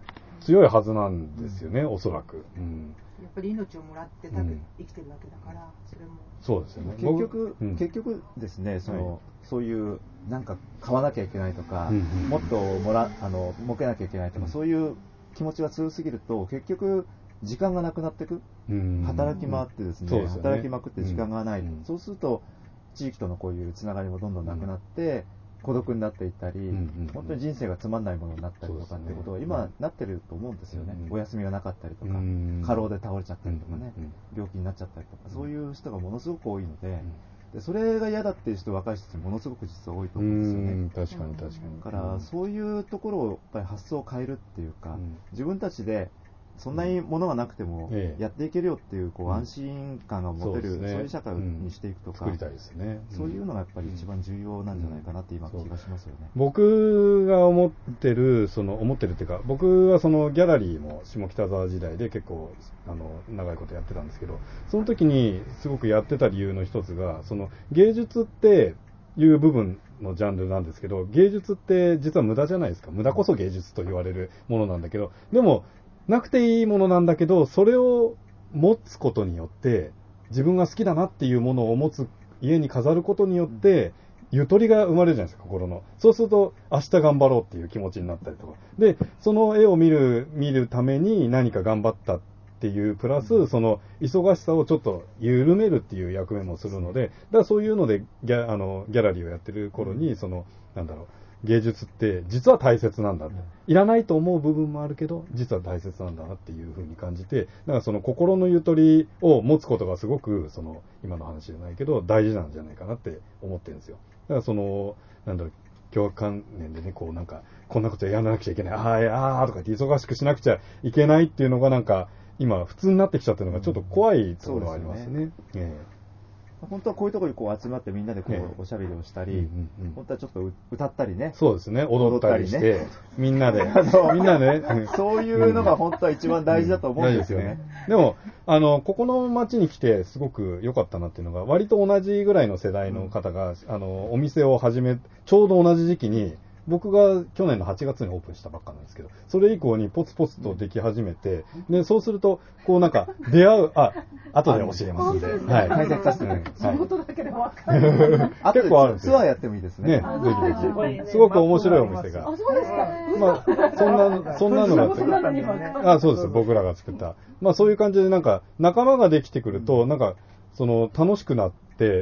強いはずなんですよね、おそらく。 やっぱり命をもらって多分生きてるわけだから、それも。 そうですよね。 結局ですね、そういうなんか買わなきゃいけないとか、もっと儲けなきゃいけないとか、そういう気持ちが強すぎると結局時間がなくなっていく。働き回ってですね、働きまくって時間がない。そうすると地域とのこういうつながりもどんどんなくなって、孤独になっていったり、本当に人生がつまんないものになったりとかっていうことが今なってると思うんですよね。お休みがなかったりとか、過労で倒れちゃったりとかね、病気になっちゃったりとか、そういう人がものすごく多いので、それが嫌だっていう人、若い人ものすごく実は多いと思うんですよね。 確かに確かに。 だからそういうところをやっぱり発想を変えるっていうか、自分たちでそんなにものがなくてもやっていけるよっていう、安心感が持てる、そういう社会にしていくとか、 作りたいですね。 そういうのがやっぱり一番重要なんじゃないかなって今気がしますよね。 僕が思ってるっていうか、僕はそのギャラリーも下北沢時代で結構長いことやってたんですけど、その時にすごくやってた理由の一つが、その芸術っていう部分のジャンルなんですけど、芸術って実は無駄じゃないですか。無駄こそ芸術と言われるものなんだけど、でもなくていいものなんだけど、それを持つことによって自分が好きだなっていうものを持つ家に飾ることによってゆとりが生まれるじゃないですか、心の。そうすると明日頑張ろうっていう気持ちになったりとかで、その絵を見るために何か頑張ったっていうプラス、その忙しさをちょっと緩めるっていう役目もするので、だからそういうのでギャラリーをやってる頃に、芸術って実は大切なんだって、いらないと思う部分もあるけど実は大切なんだなっていうふうに感じて、だからその心のゆとりを持つことがすごく今の話じゃないけど大事なんじゃないかなって思ってるんですよ。だから強迫観念でね、こんなことやらなくちゃいけない、とか言って忙しくしなくちゃいけないっていうのが今普通になってきちゃってるのがちょっと怖いところがありますね。 本当はこういうところに集まってみんなでおしゃべりをしたり、本当はちょっと歌ったりね。 そうですね、踊ったりして、みんなで、 そういうのが本当は一番大事だと思うんですよね。 でも、ここの街に来てすごく良かったなっていうのが、割と同じぐらいの世代の方が、お店を始め、ちょうど同じ時期に、僕が去年の8月にオープンしたばっかなんですけど、それ以降にポツポツとでき始めて、で、そうすると、出会う、後で教えますんで。はい。 解説させて仕事だけで分かる。 結構あるんですよ。 ツアーやってもいいですね。 ぜひぜひ。すごく面白いお店が。 そうですか。 そんなのがあって。そうです。僕らが作った。そういう感じで仲間ができてくると、楽しくなって、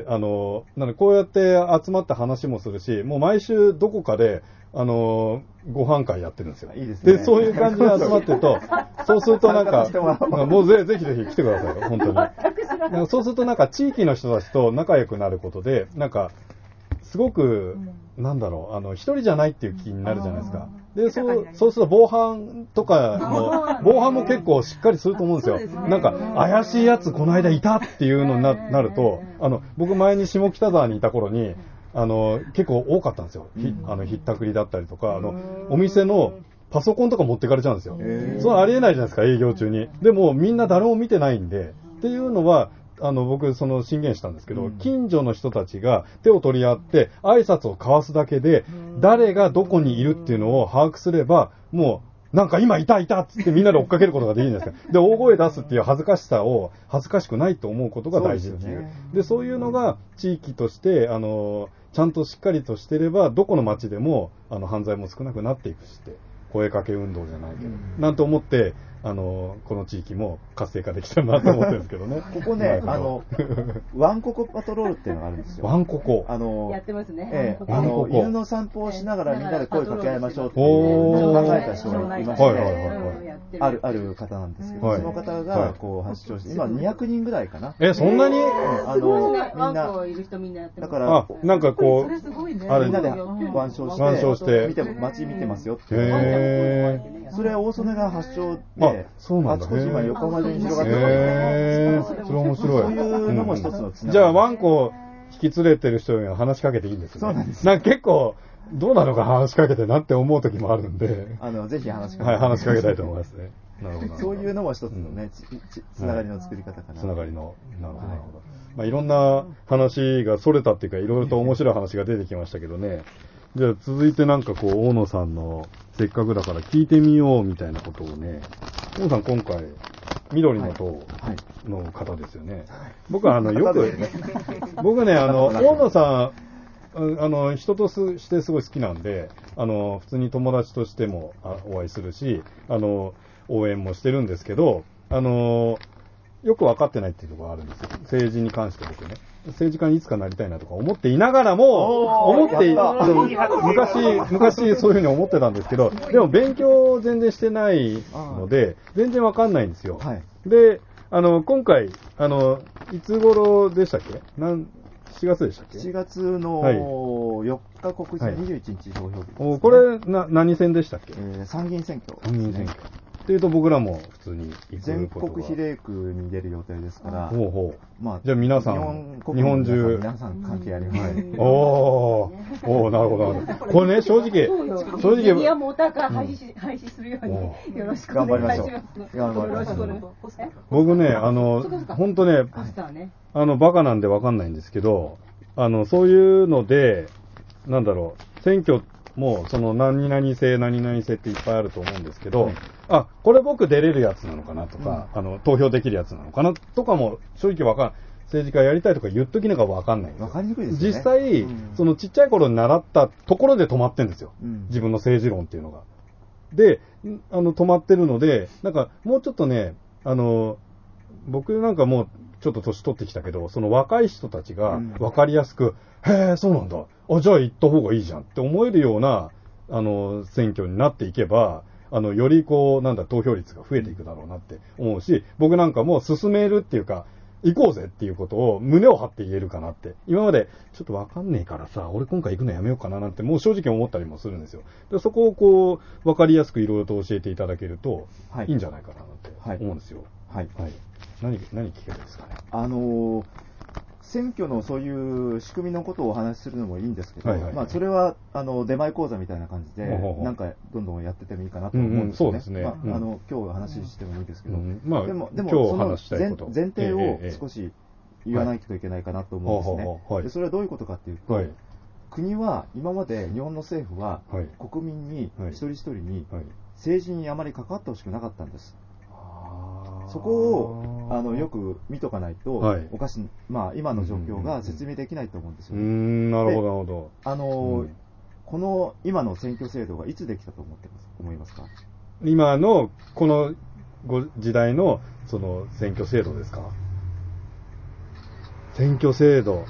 こうやって集まって話もするし、もう毎週どこかで、ご飯会やってるんですよ。 いいですね。 で、そういう感じで集まってると、そうするともうぜひぜひ来てくださいよ、本当に。そうすると地域の人たちと仲良くなることで、すごく、一人じゃないっていう気になるじゃないですか。で、そうすると防犯も結構しっかりすると思うんですよ。怪しいやつこの間いたっていうのになると、僕前に下北沢にいた頃に、結構多かったんですよ。ひったくりだったりとか、お店のパソコンとか持ってかれちゃうんですよ。それありえないじゃないですか、営業中に。でもみんな誰も見てないんで、っていうのは、僕進言したんですけど、近所の人たちが手を取り合って挨拶を交わすだけで、誰がどこにいるっていうのを把握すれば、もう今いたっつってみんなで追っかけることができるんですか。で、大声出すっていう恥ずかしくないと思うことが大事っていう。で、そういうのが地域として、ちゃんとしっかりとしてれば、どこの町でも犯罪も少なくなっていくしって、声かけ運動じゃないけど、なんと思って、この地域も活性化できたなと思ってるんですけどね。 ここね、ワンココパトロールっていうのがあるんですよ。 ワンココ。 やってますね。 犬の散歩をしながらみんなで声かけ合いましょうっていう考えた人がいまして、ある方なんですけど、その方が発症して、今200人ぐらいかな。 そんなに？ みんな、いる人みんなやってます。 だから、 みんなで腕章して、街見てますよっていう。それは大曽根が発祥で、あちこち今横浜中に広がってる。 それ面白い。 そういうのも一つのつながり。 じゃあワンコ引き連れてる人には話しかけていいんですね。 そうなんです。 結構どうなのか話しかけてなって思う時もあるんで、 ぜひ話しかけはい、話しかけたいと思いますね。なるほど。 そういうのも一つのね、つながりの作り方かな。 つながりの、なるほど。いろんな話がそれたっていうか、いろいろと面白い話が出てきましたけどね。 じゃあ続いてなんかこう、大野さんのせっかくだから聞いてみようみたいなことをね、大野さん今回、緑の党の方ですよね。はいはい、僕はよく、僕ね、大野さん、人としてすごい好きなんで、普通に友達としてもお会いするし、応援もしてるんですけど、よく分かってないっていうところがあるんですよ。政治に関して僕ね。政治家にいつかなりたいなとか思っていながらも、昔そういうふうに思ってたんですけど、でも勉強全然してないので、全然分かんないんですよ。はい、で、今回、いつ頃でしたっけ4月でしたっけ ?7 月の4日告示21日投票日ですね、 これ、何選でしたっけ、 参議院選挙、 参議院選挙。っていうと僕らも普通に行く全ことが国比例区に出る予定ですから、 まあ、じゃあ皆さん、日本中、 皆さん関係あります。 おー、なるほど。これね、正直、 メディアもお高廃止するように、よろしくお願いします。よろしくお願いします。 僕ね、本当ね、バカなんでわかんないんですけど、そういうので、なんだろう、選挙もうその何々制っていっぱいあると思うんですけど、これ僕出れるやつなのかなとか、投票できるやつなのかなとかも正直政治家やりたいとか言っときながらわかんないんですよ。 わかりにくいですよね。 実際、そのちっちゃい頃に習ったところで止まってんですよ。自分の政治論っていうのが。で、止まってるので、なんかもうちょっとね、僕なんかもうちょっと年取ってきたけど、その若い人たちがわかりやすく、へえ、そうなんだ。じゃあ行った方がいいじゃんって思えるような、選挙になっていけば、よりこう、投票率が増えていくだろうなって思うし、僕なんかも進めるっていうか、行こうぜっていうことを胸を張って言えるかなって。今まで、ちょっとわかんねえからさ、俺今回行くのやめようかななんて、もう正直思ったりもするんですよ。でそこをこう、わかりやすくいろいろと教えていただけると、いいんじゃないかなって思うんですよ。 はい。 何聞けばいいですかね。 選挙のそういう仕組みのことをお話しするのもいいんですけど、まあそれは出前講座みたいな感じで、なんかどんどんやっててもいいかなと思うんですよね。そうですね。今日話してもいいですけど、でもその前提を少し言わないといけないかなと思うんですね。でそれはどういうことかっていうと、国は今まで日本の政府は国民に一人一人に政治にあまり関わってほしくなかったんです。そこをよく見とかないと、おかしい、今の状況が説明できないと思うんですよね。 なるほど、なるほど。この今の選挙制度がいつできたと思いますか？ 今のこの時代のその選挙制度ですか？選挙制度。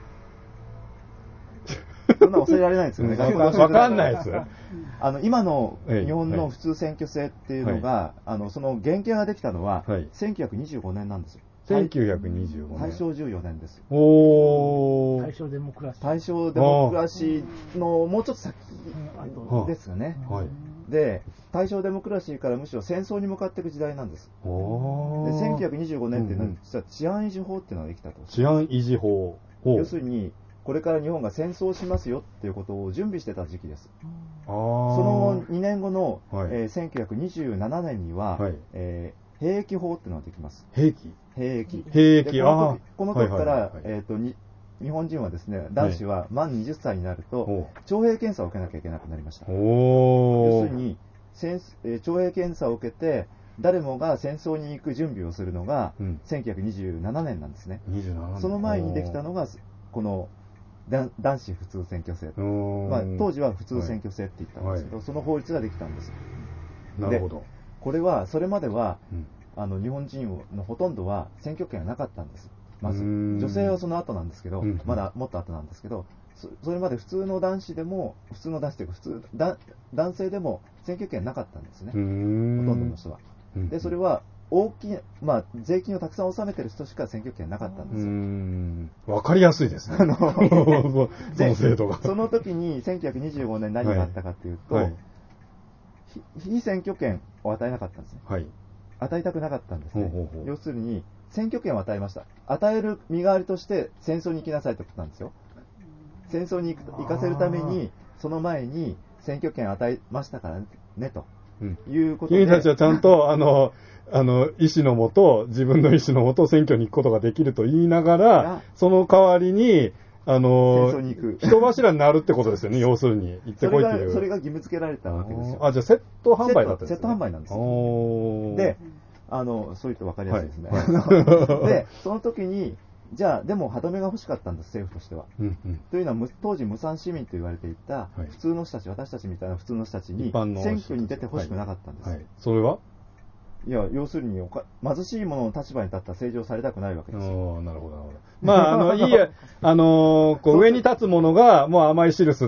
そんな忘れられないですよね。 わかんないです。 今の日本の普通選挙制っていうのが、その原型ができたのは、1925年なんですよ。 1925年。 大正14年です。 大正デモクラシー。 大正デモクラシーのもうちょっと先ですよね。で、大正デモクラシーからむしろ戦争に向かっていく時代なんです。で、1925年っていうのは、実は治安維持法っていうのができたと。 治安維持法。 要するに、これから日本が戦争しますよっていうことを準備してた時期です。その2年後の、1927年には、兵役法っていうのができます。 兵役。 この時から、日本人はですね、男子は満20歳になると、徴兵検査を受けなきゃいけなくなりました。要するに、徴兵検査を受けて、誰もが戦争に行く準備をするのが、1927年なんですね。その前にできたのが、この男子普通選挙制、当時は普通選挙制って言ったんですけど、その法律ができたんです。 なるほど。 これはそれまでは、日本人のほとんどは選挙権がなかったんです。まず女性はその後なんですけど、まだもっと後なんですけど、それまで普通の男子でも男性でも選挙権なかったんですね。ほとんどの人は。でそれは税金をたくさん納めてる人しか選挙権なかったんですよ。 わかりやすいですね。その制度が。 その時に1925年何があったかというと、非選挙権を与えなかったんですね。与えたくなかったんですね。要するに選挙権を与えました。与える身代わりとして戦争に行きなさいということなんですよ。戦争に行かせるためにその前に選挙権を与えましたからねということで。 君たちはちゃんと意思のもと、自分の意思のもと選挙に行くことができると言いながら、その代わりに、 戦争に行く。 人柱になるってことですよね、要するに。行ってこいっていう。 それが義務付けられたわけですよ。 じゃあセット販売だったんですね。 セット販売なんですよ。で、そう言うと分かりやすいですね。で、その時に、じゃあ、でも歯止めが欲しかったんです、政府としては。というのは、当時無産市民と言われていた、普通の人たち、私たちみたいな普通の人たちに、選挙に出て欲しくなかったんです。 それはいや、要するに貧しい者の立場に立った政治をされたくないわけですよ。 なるほど、なるほど。まあ、いいや、上に立つ者が、もう甘い汁吸って、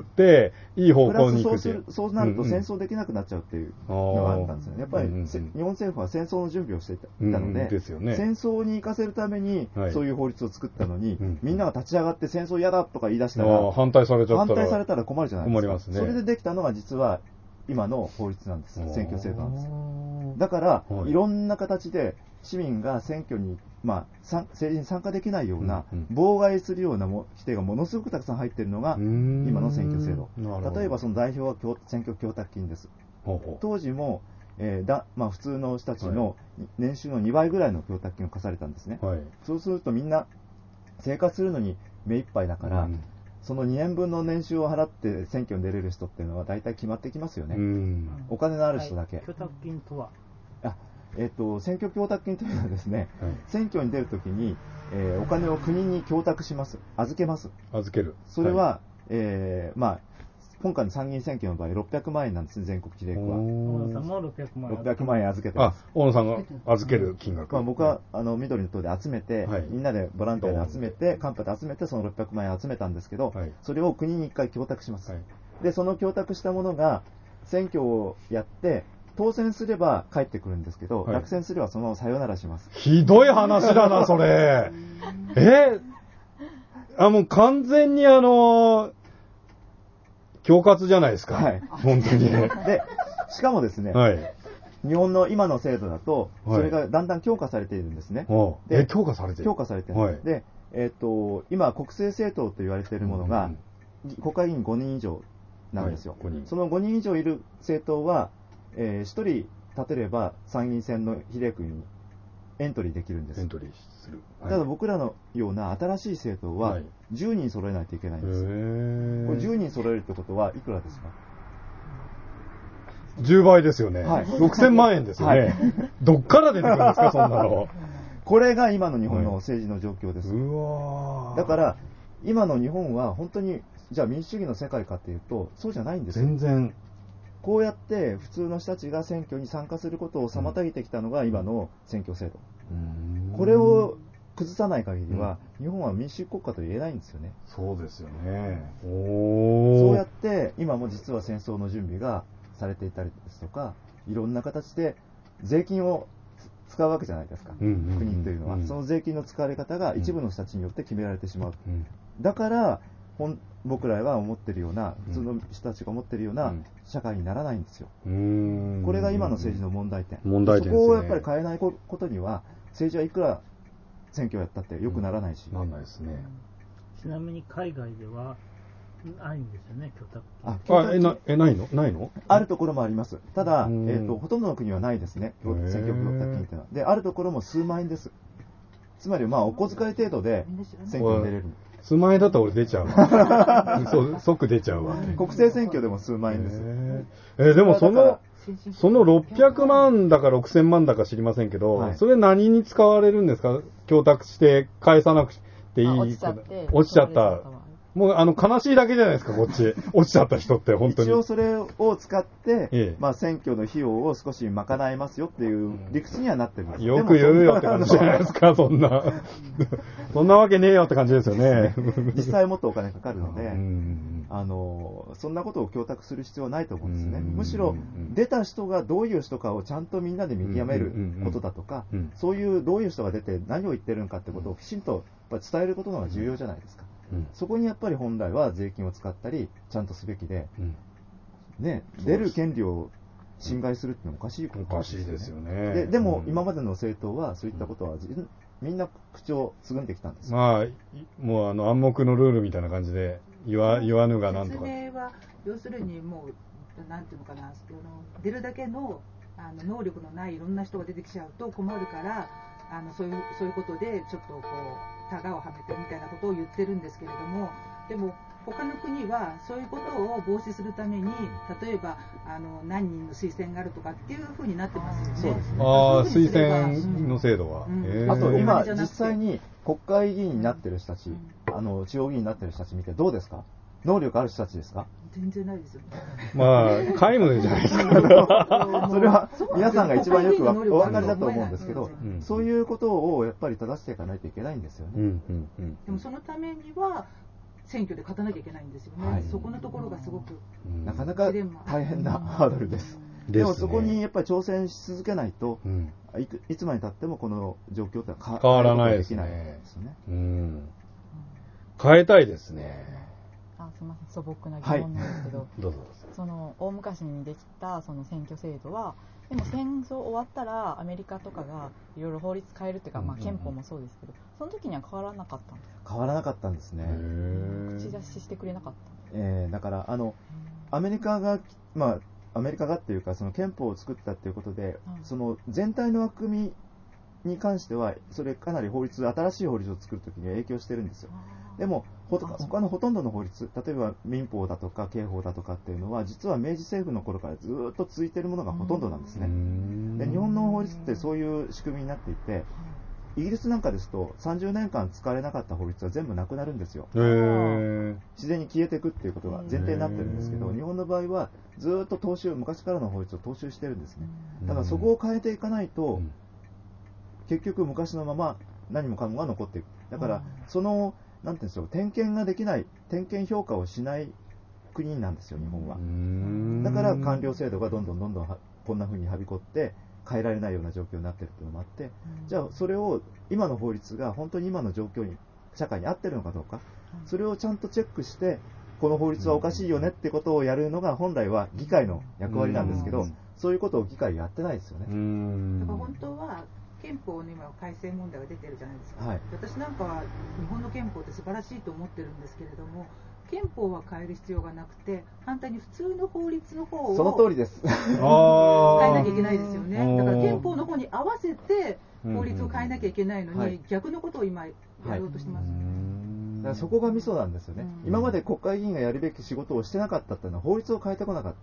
いい方向に行くっていう。 そうなると戦争できなくなっちゃうっていうのがあったんですよね。やっぱり、日本政府は戦争の準備をしていたので、戦争に行かせるために、そういう法律を作ったのに、みんなが立ち上がって戦争嫌だとか言い出したら、 反対されたら困るじゃないですか。 困りますね。 それでできたのが実は、今の法律なんです。選挙制度なんです。だから、いろんな形で市民が選挙に、政治に参加できないような、妨害するような規定がものすごくたくさん入っているのが、今の選挙制度。例えばその代表は選挙供託金です。当時も、普通の人たちの年収の2倍ぐらいの供託金を課されたんですね。そうするとみんな生活するのに目いっぱいだから、その2年分の年収を払って選挙に出れる人っていうのは大体決まってきますよね。お金のある人だけ。 供託金とは選挙供託金というのはですね、選挙に出るときに、お金を国に供託します。預けます。 預ける。 それは、今回の参議院選挙の場合600万円なんですね、全国比例区は。 大野さんも 600万円預けてます。 大野さんが預ける金額。 僕は緑の党で集めて、みんなでボランティアで集めて、カンパで集めてその600万円集めたんですけど、それを国に1回供託します。で、その供託したものが選挙をやって当選すれば帰ってくるんですけど、落選すればそのままさよならします。 ひどい話だな、それ。もう完全に恐喝じゃないですか。本当に。 で、しかもですね、日本の今の制度だと、それがだんだん強化されているんですね。 強化されている？ 強化されている。で、今、国政政党と言われているものが、国会議員5人以上なんですよ。その5人以上いる政党は、1人立てれば参議院選の比例区にエントリーできるんです。 エントリーする。 ただ僕らのような新しい政党は10人揃えないといけないんです。これ10人揃えるってことはいくらですか ？10倍ですよね。6000万円ですよね。どっから出てくるんですか、そんなの。 これが今の日本の政治の状況です。だから、今の日本は本当に、じゃあ民主主義の世界かっていうと、そうじゃないんですよ。 全然。 こうやって普通の人たちが選挙に参加することを妨げてきたのが今の選挙制度。これを崩さない限りは、日本は民主主義国家と言えないんですよね。 そうですよね。 そうやって今も実は戦争の準備がされていたりですとか、いろんな形で税金を使うわけじゃないですか、国というのは。その税金の使われ方が一部の人たちによって決められてしまう。だから僕らが思っているような、普通の人たちが思っているような社会にならないんですよ。これが今の政治の問題点。そこをやっぱり変えないことには、政治はいくら選挙をやったって良くならないし。 なんないですね。 ちなみに海外ではないんですよね、供託金。ないの？ あるところもあります。ただ、ほとんどの国はないですね、選挙供託金っていうのは。で、あるところも数万円です。つまり、お小遣い程度で選挙に出れる。 数万円だったら俺出ちゃうわ。即出ちゃうわ。 国政選挙でも数万円です。 でもその600万だか6000万だか知りませんけど、それ何に使われるんですか？供託して返さなくていい。落ちちゃった。もう悲しいだけじゃないですか、こっち。落ちちゃった人って本当に。 一応それを使って、選挙の費用を少し賄えますよっていう理屈にはなってるんです。 よく言うよって感じじゃないですか、そんな。そんなわけねえよって感じですよね。 実際もっとお金かかるので、そんなことを供託する必要はないと思うんですね。むしろ、出た人がどういう人かをちゃんとみんなで見極めることだとか、そういうどういう人が出て何を言ってるのかってことをきちんと伝えることのが重要じゃないですか。そこにやっぱり本来は税金を使ったりちゃんとすべきで、出る権利を侵害するってのはおかしいことですよね。でも今までの政党はそういったことはみんな口をつぐんできたんです。 もう暗黙のルールみたいな感じで言わぬがなんとか。 説明は要するにもうなんていうのかな、出るだけの能力のないいろんな人が出てきちゃうと困るから。 そういうことでちょっとこうタガをはめてみたいなことを言ってるんですけれども、でも他の国はそういうことを防止するために、例えば何人の推薦があるとかっていうふうになってますよね。 そうですね。 推薦の制度は。 あと今実際に国会議員になってる人たち、地方議員になってる人たち見てどうですか？能力ある人たちですか？ 全然ないですよね。 まあ皆無じゃないですか。 それは皆さんが一番よくお分かりだと思うんですけど、そういうことをやっぱり正していかないといけないんですよね。 でもそのためには選挙で勝たなきゃいけないんですよね。はい、そこのところがすごくなかなか大変なハードルです。でもそこにやっぱり挑戦し続けないと、いつまで経ってもこの状況って変わらないですね。変えたいですね。 すみません、素朴な疑問なんですけど、 どうぞ。 その大昔にできたその選挙制度は、でも戦争終わったらアメリカとかがいろいろ法律変えるっていうか、憲法もそうですけど、その時には変わらなかったんですか？ 変わらなかったんですね。 口出ししてくれなかった。 だからアメリカがっていうかその憲法を作ったっていうことで、その全体の枠組みに関してはそれかなり新しい法律を作るときには影響してるんですよ。でも他のほとんどの法律、例えば民法だとか刑法だとかっていうのは実は明治政府の頃からずっと続いているものがほとんどなんですね。で日本の法律ってそういう仕組みになっていて、イギリスなんかですと30年間使われなかった法律は全部なくなるんですよ。自然に消えていくっていうことが前提になってるんですけど、日本の場合はずっと昔からの法律を踏襲してるんですね。だからそこを変えていかないと、結局昔のまま何もかもが残っていく。だからなんていうんでしょう、点検ができない、点検評価をしない国なんですよ、日本は。だから官僚制度がどんどんこんな風にはびこって変えられないような状況になっているというのもあって、じゃあそれを今の法律が本当に今の状況に社会に合っているのかどうか、それをちゃんとチェックしてこの法律はおかしいよねってことをやるのが本来は議会の役割なんですけど、そういうことを議会やってないですよね。 だから本当は憲法の今改正問題が出てるじゃないですか、私なんかは日本の憲法って素晴らしいと思ってるんですけれども、憲法は変える必要がなくて、反対に普通の法律の方をその通りです変えなきゃいけないですよね。だから憲法の方に合わせて法律を変えなきゃいけないのに、逆のことを今やろうとしてます。 だからそこがミソなんですよね。今まで国会議員がやるべき仕事をしてなかったっていうのは法律を変えてこなかった。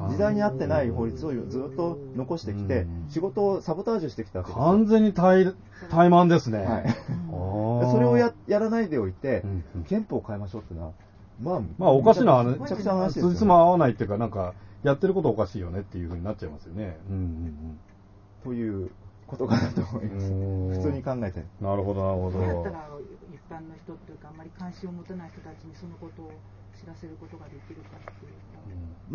時代に合ってない法律をずっと残してきて、仕事をサボタージュしてきたわけです。 完全に怠慢ですね。 それをやらないでおいて、憲法を変えましょうっていうのは、 おかしなめちゃくちゃな話ですよね。 つじつま合わないっていうか、なんかやってることおかしいよねっていうふうになっちゃいますよね。 ということかなと思います。普通に考えて。 なるほどなるほど。 どうやったら一般の人というかあんまり関心を持たない人たちにそのことを知らせることができるかっていう。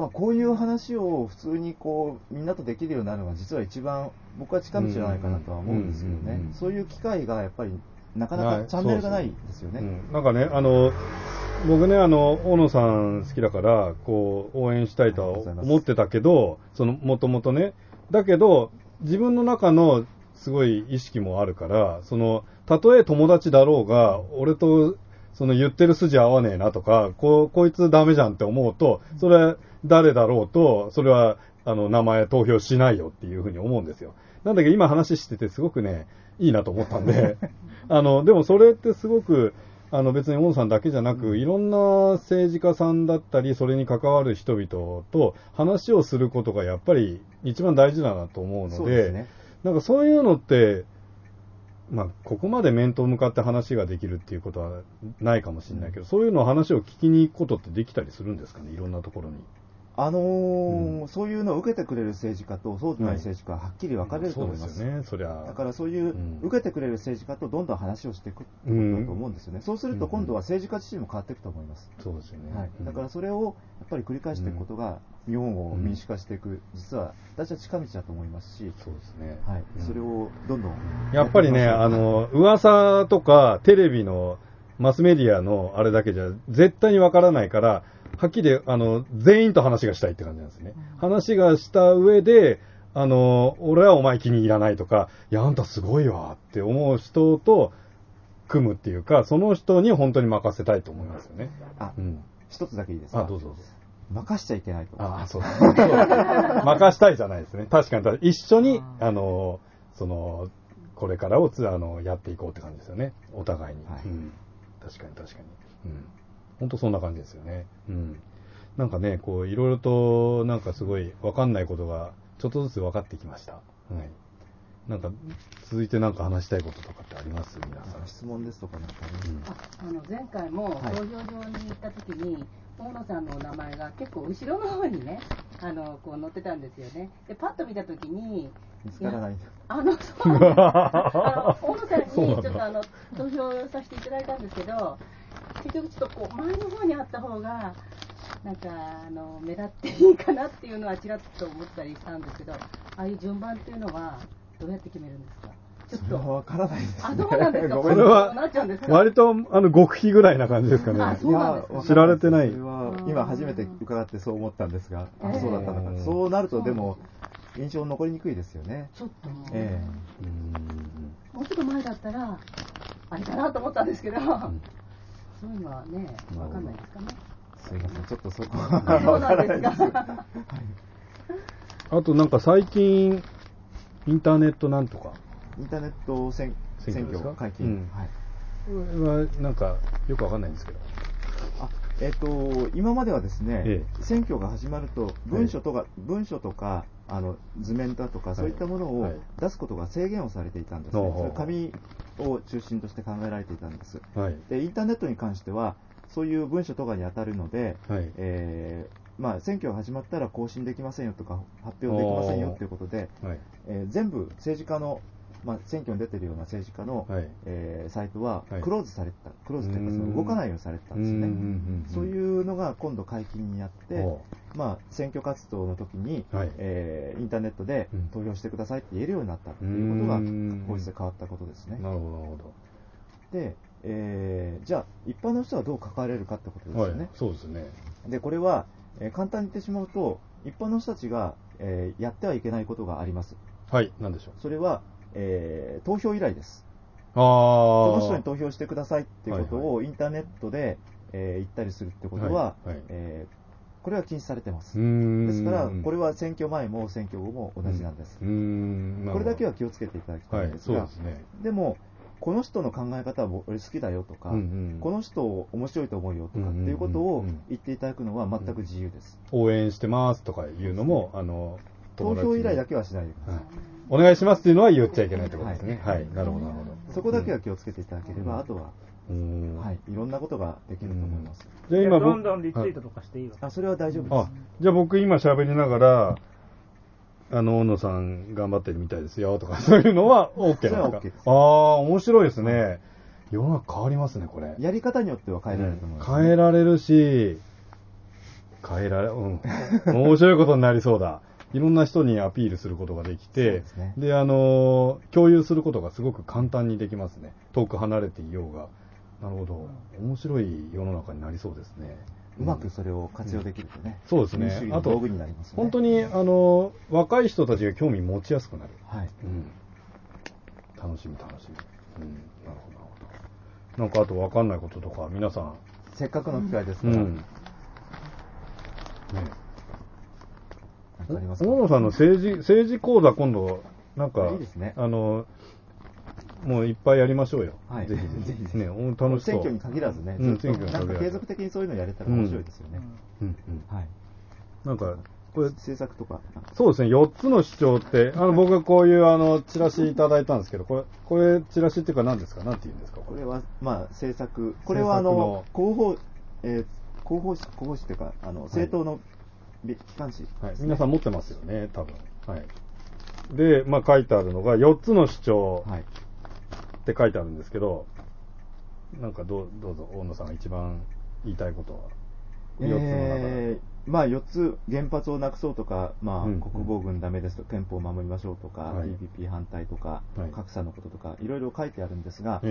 こういう話を普通にみんなとできるようになるのが実は一番僕は近道じゃないかなとは思うんですけどね。そういう機会がやっぱりなかなかチャンネルがないですよね。 なんかね、僕ね、大野さん好きだから応援したいとは思ってたけど、もともとね、だけど自分の中のすごい意識もあるから、たとえ友達だろうが、俺と言ってる筋合わねえなとか、こいつダメじゃんって思うと、それ誰だろうと、それは名前投票しないよっていうふうに思うんですよ。なんだけど今話しててすごくね、いいなと思ったんで、でもそれってすごく、別に大野さんだけじゃなく、いろんな政治家さんだったり、それに関わる人々と話をすることがやっぱり一番大事だなと思うので、なんかそういうのって、ここまで面と向かって話ができるっていうことはないかもしれないけど、そういうの話を聞きに行くことってできたりするんですかね、いろんなところに。 そういうのを受けてくれる政治家とそうでない政治家ははっきり分かれると思います。だからそういう受けてくれる政治家とどんどん話をしていくってことだと思うんですよね。そうすると今度は政治家自身も変わっていくと思います。 そうですよね。 だからそれをやっぱり繰り返していくことが日本を民主化していく、実は私は近道だと思いますし、 そうですね。 それをどんどんやっぱりね、噂とかテレビのマスメディアのあれだけじゃ絶対にわからないから、はっきり全員と話がしたいって感じなんですね。話がした上で、俺はお前気に入らないとか、いや、あんたすごいわって思う人と組むっていうか、その人に本当に任せたいと思いますよね。 一つだけいいですか？ どうぞ。 任しちゃいけないと。 そう任したいじゃないですね。確かに、一緒に、 これからをやっていこうって感じですよね、お互いに。 はい、 確かに。本当そんな感じですよね。なんかね、こういろいろとなんかすごい分かんないことがちょっとずつ分かってきました。なんか続いてなんか話したいこととかってあります？皆さん。 質問ですとかなんか前回も投票所に行った時に、大野さんのお名前が結構後ろの方にね、こう載ってたんですよね。でパッと見た時に見つからない。 大野さんにちょっと投票させていただいたんですけど、結局ちょっとこう前の方にあった方がなんか目立っていいかなっていうのはちらっと思ったりしたんですけど、ああいう順番っていうのはどうやって決めるんですか？ちょっとわからないですね。 どうなんですか？ これは割と極秘ぐらいな感じですかね。知られてない。 今初めて伺ってそう思ったんですが、そうだったのか。そうなるとでも印象残りにくいですよね。 ちょっともうちょっと前だったらあれかなと思ったんですけど、そういうのはね、わかんないですかね。 すいません、ちょっとそこはそうなんですか。 あとなんか最近インターネットなんとか。 インターネット選挙解禁。 はなんかよくわかんないんですけど。 今まではですね、選挙が始まると文書とか図面だとかそういったものを出すことが制限をされていたんですね。それ紙を中心として考えられていたんです。でインターネットに関してはそういう文書とかに当たるので、選挙が始まったら更新できませんよとか発表できませんよということで、全部政治家の選挙に出ているような政治家の、サイトはクローズされてた、クローズというか動かないようにされてたんですよね。そういうのが今度解禁になって、選挙活動の時に、インターネットで投票してくださいって言えるようになったということが法律で変わったことですね。 なるほど。 で、じゃあ一般の人はどう関われるかってことですよね。 そうですね。 でこれは、簡単に言ってしまうと一般の人たちが、やってはいけないことがあります。 何でしょう。 それは投票依頼です。この人に投票してくださいっていうことをインターネットで、言ったりするってことは、これは禁止されてます。ですからこれは選挙前も選挙後も同じなんです。これだけは気をつけていただきたいんですが、でもこの人の考え方は俺好きだよとか、この人を面白いと思うよとかっていうことを言っていただくのは全く自由です。 応援してますとかいうのも投票依頼だけはしないでください。 お願いしますっていうのは言っちゃいけないってことですね。なるほど。 そこだけは気をつけていただければ、あとは、いろんなことができると思います。 じゃあ今どんどんリツイートとかしていいわ。 それは大丈夫です。 じゃあ僕今喋りながら、大野さん頑張ってるみたいですよとか、そういうのは OK なんですか？面白いですね。世の中変わりますね、これ。 やり方によっては変えられると思います。 変えられるし、面白いことになりそうだ。いろんな人にアピールすることができて、で、共有することがすごく簡単にできますね。遠く離れていようが。なるほど。面白い世の中になりそうですね。 うまくそれを活用できるとね。 そうですね。 あと、 本当に、若い人たちが興味持ちやすくなる。楽しみ。なるほど。なんかあと分かんないこととか、皆さん。 せっかくの機会ですから。 大野さんの政治講座今度なんかいいですね。 もういっぱいやりましょうよ。 ぜひね、 楽しそう。 選挙に限らずね、なんか継続的にそういうのやれたら面白いですよね。 なんかこれ政策とか。 そうですね。4つの主張って僕がこういうチラシいただいたんですけど、これチラシっていうか何ですか？何て言うんですか？ これは政策。これは広報誌っていうか政党の機関紙、 皆さん持ってますよね、多分。で、書いてあるのが4つの主張って書いてあるんですけど、なんかどうぞ大野さんが一番言いたいことは4つの中で。 4つ、原発をなくそうとか、国防軍ダメですとか、憲法を守りましょうとか、TPP 反対とか、格差のこととか、いろいろ書いてあるんですが、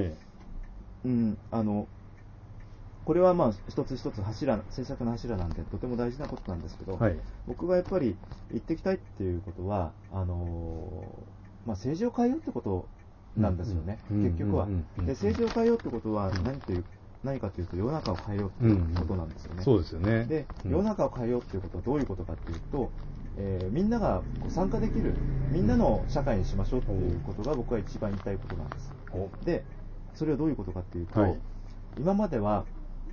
これは一つ一つ政策の柱なんでとても大事なことなんですけど、僕がやっぱり言っていきたいっていうことは政治を変えようってことなんですよね、結局は。で政治を変えようってことは何かというと世の中を変えようということなんですよね。 そうですよね。 で世の中を変えようということはどういうことかというと、 みんなが参加できる、みんなの社会にしましょうということが僕は一番言いたいことなんです。で、それはどういうことかっていうと、はい、今までは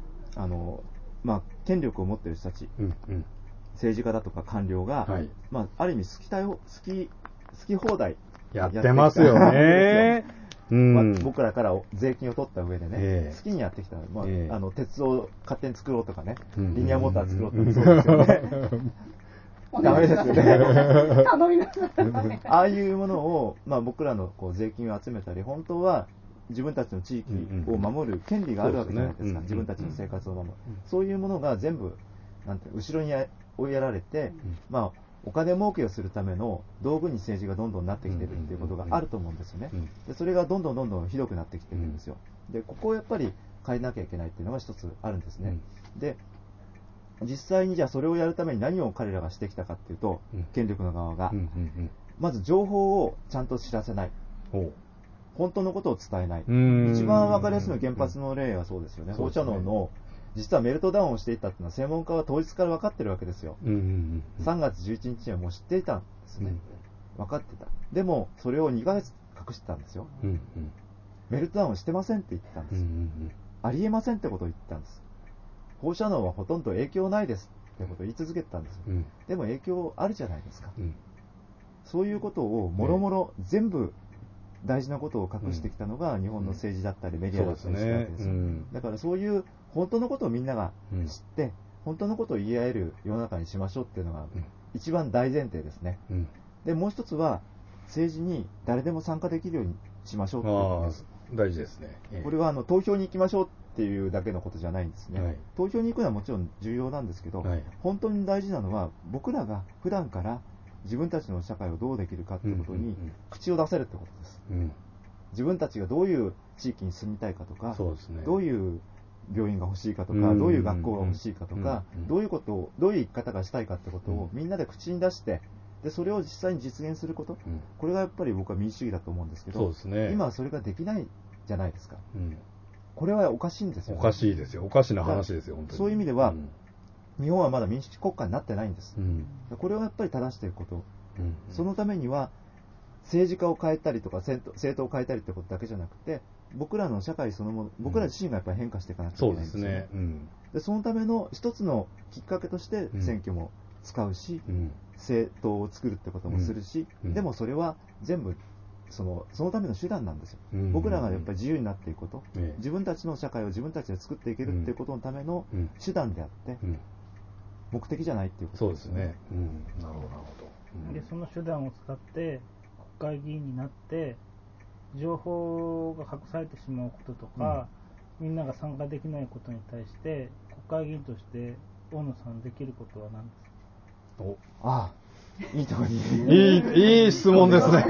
権力を持っている人たち、政治家だとか官僚が、はい、ある意味好き放題やってますよね。 僕らから税金を取った上でね、好きにやってきた、鉄を勝手に作ろうとかね、リニアモーター作ろうとか、そうですよね。ダメですよね。頼みなさい。ああいうものを、僕らの税金を集めたり、本当は自分たちの地域を守る権利があるわけじゃないですか。自分たちの生活を守る。そういうものが全部、後ろに追いやられて、お金儲けをするための道具に政治がどんどんなってきてるっていうことがあると思うんですよね。でそれがどんどんひどくなってきてるんですよ。でここをやっぱり変えなきゃいけないっていうのが一つあるんですね。で実際にじゃあそれをやるために何を彼らがしてきたかっていうと、権力の側が、まず情報をちゃんと知らせない、本当のことを伝えない。一番分かりやすいのは原発の例はそうですよね。放射能の実はメルトダウンをしていたっていうのは専門家は当日から分かってるわけですよ。3月11日にはもう知っていたんですね。分かってた。でもそれを2ヶ月隠してたんですよ。メルトダウンしてませんって言ってたんです。ありえませんってことを言ってたんです。放射能はほとんど影響ないですってことを言い続けてたんです。でも影響あるじゃないですか。そういうことをもろもろ全部大事なことを隠してきたのが日本の政治だったりメディアだったりしたわけですよ。だからそういう本当のことをみんなが知って、本当のことを言い合える世の中にしましょうっていうのが一番大前提ですね。でもう一つは政治に誰でも参加できるようにしましょうっていうことです。 大事ですね。 これは投票に行きましょうっていうだけのことじゃないんですね。投票に行くのはもちろん重要なんですけど、本当に大事なのは僕らが普段から自分たちの社会をどうできるかっていうことに口を出せるってことです。自分たちがどういう地域に住みたいかとか、どういう病院が欲しいかとか、どういう学校が欲しいかとか、どういう生き方がしたいかってことをみんなで口に出して、でそれを実際に実現すること、これがやっぱり僕は民主主義だと思うんですけど、今はそれができないじゃないですか。これはおかしいんですよ、ね。 おかしいですよ。おかしな話ですよ、本当に。 そういう意味では、日本はまだ民主主義国家になってないんです。これをやっぱり正していくこと。そのためには、政治家を変えたりとか政党を変えたりってことだけじゃなくて、僕らの社会そのもの、僕ら自身がやっぱり変化していかなきゃいけないんですよね。でそのための一つのきっかけとして選挙も使うし、政党を作るってこともするし、でもそれは全部そのための手段なんですよ。僕らがやっぱり自由になっていくこと、自分たちの社会を自分たちで作っていけるっていうことのための手段であって、目的じゃないっていうことですね。 なるほど。 でその手段を使って国会議員になって情報が隠されてしまうこととか、みんなが参加できないことに対して国会議員として大野さんできることは何ですか？ いいところにいい質問ですね。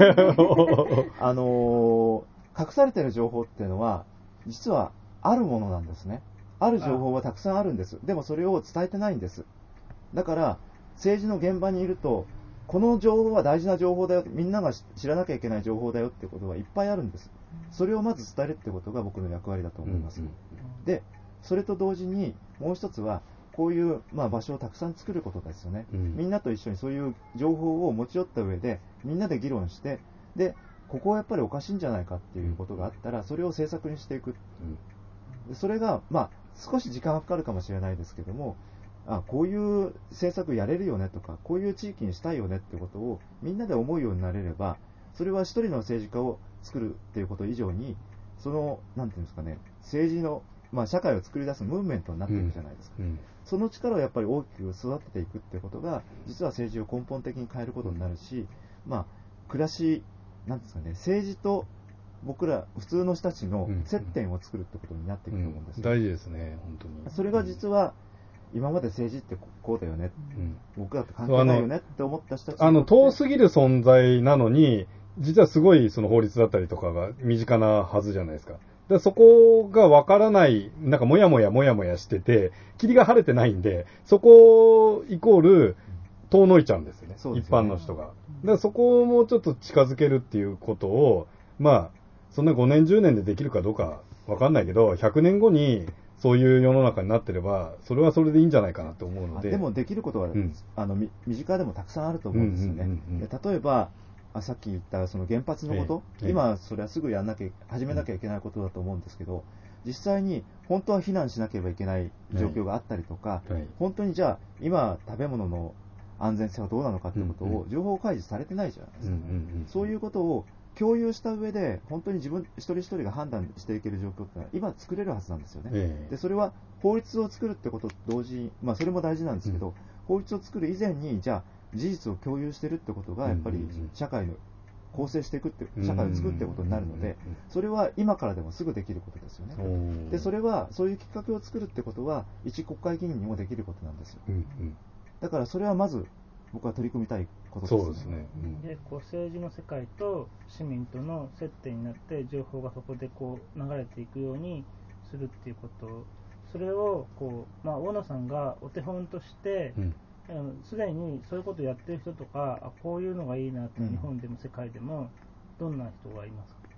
隠されている情報っていうのは実はあるものなんですね。ある情報はたくさんあるんです。でもそれを伝えてないんです。だから政治の現場にいると、この情報は大事な情報だよ、みんなが知らなきゃいけない情報だよってことがいっぱいあるんです。それをまず伝えるってことが僕の役割だと思います。でそれと同時にもう一つはこういう、場所をたくさん作ることですよね。みんなと一緒にそういう情報を持ち寄った上でみんなで議論して、でここはやっぱりおかしいんじゃないかっていうことがあったらそれを政策にしていく。それが少し時間がかかるかもしれないですけども、こういう政策やれるよねとか、こういう地域にしたいよねってことをみんなで思うようになれれば、それは一人の政治家を作るっていうこと以上に、なんていうんですかね、政治の、社会を作り出すムーブメントになっていくじゃないですか。その力をやっぱり大きく育てていくってことが、実は政治を根本的に変えることになるし、暮らし、なんですかね、政治と僕ら普通の人たちの接点を作るってことになっていくと思うんです。 大事ですね、本当に。 それが実は今まで政治ってこうだよね、僕らと関係ないよねって思った人たち遠すぎる存在なのに、実はすごいその法律だったりとかが身近なはずじゃないですか。そこがわからない、なんかもやもやしてて、霧が晴れてないんで、そこイコール遠のいちゃうんですよね、一般の人が。だからそこをもうちょっと近づけるっていうことを、そんな5年10年でできるかどうかわかんないけど、100年後にそういう世の中になってれば、それはそれでいいんじゃないかなと思うので。 でもできることは、身近でもたくさんあると思うんですよね。例えば、さっき言ったその原発のこと、今それはすぐ始めなきゃいけないことだと思うんですけど、実際に本当は避難しなければいけない状況があったりとか、本当にじゃあ今食べ物の安全性はどうなのかということを情報開示されてないじゃないですか。そういうことを共有した上で本当に自分一人一人が判断していける状況ってのは今作れるはずなんですよね。でそれは法律を作るってことと同時に、それも大事なんですけど、法律を作る以前にじゃあ事実を共有しているってことがやっぱり社会の構成していくって社会を作っていくことになるので、それは今からでもすぐできることですよね。でそれはそういうきっかけを作るってことは一国会議員にもできることなんですよ。だからそれはまず僕は取り組みたいことですね。 そうですね。 で政治の世界と市民との接点になって情報がそこで流れていくようにするっていうこと、それを大野さんがお手本としてすでにそういうことをやってる人とか、こういうのがいいなって日本でも世界でもどんな人がいますか？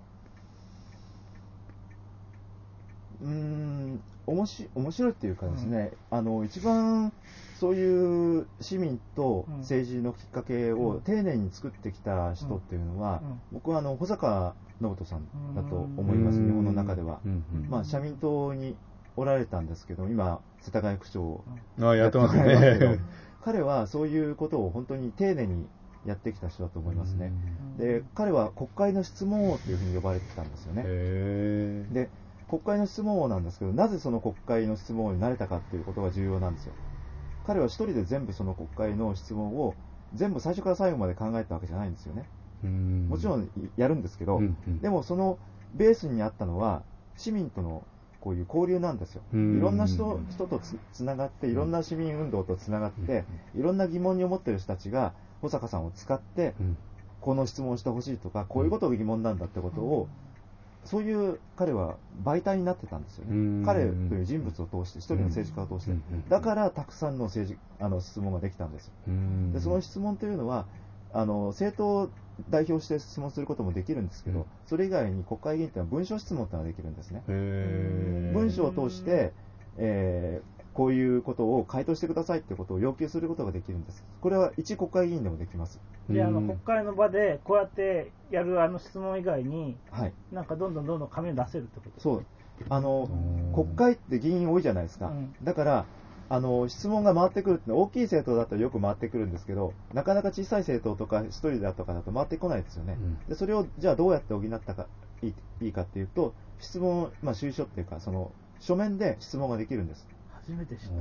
面白いっていうかですね、一番そういう市民と政治のきっかけを丁寧に作ってきた人っていうのは、僕は保坂信人さんだと思います。日本の中では、社民党におられたんですけど、今世田谷区長をやってますね。 彼はそういうことを本当に丁寧にやってきた人だと思いますね。で彼は国会の質問王というふうに呼ばれてたんですよね。で国会の質問王なんですけど、なぜその国会の質問王になれたかっていうことが重要なんですよ。彼は一人で全部その国会の質問を全部最初から最後まで考えたわけじゃないんですよね。もちろんやるんですけど、でもそのベースにあったのは市民とのこういう交流なんですよ。いろんな人とつながって、いろんな市民運動とつながって、いろんな疑問に思っている人たちが保坂さんを使って、この質問をしてほしいとか、こういうことが疑問なんだってことを、そういう彼は媒体になってたんですよね。彼という人物を通して、一人の政治家を通して、だからたくさんの質問ができたんですよ。でその質問というのは政党を代表して質問することもできるんですけど、それ以外に国会議員というのは文書質問というのができるんですね。文書を通して、こういうことを回答してくださいということを要求することができるんです。これは一国会議員でもできます。 で国会の場でこうやってやる質問以外に、なんかどんどん紙を出せるってことですか？ そう国会って議員多いじゃないですか。だから質問が回ってくるって大きい政党だとよく回ってくるんですけど、なかなか小さい政党とか一人だとかだと回ってこないですよね。でそれをじゃあどうやって補ったかいいかっていうと、質問、収書っていうか書面で質問ができるんです。 初めて知った。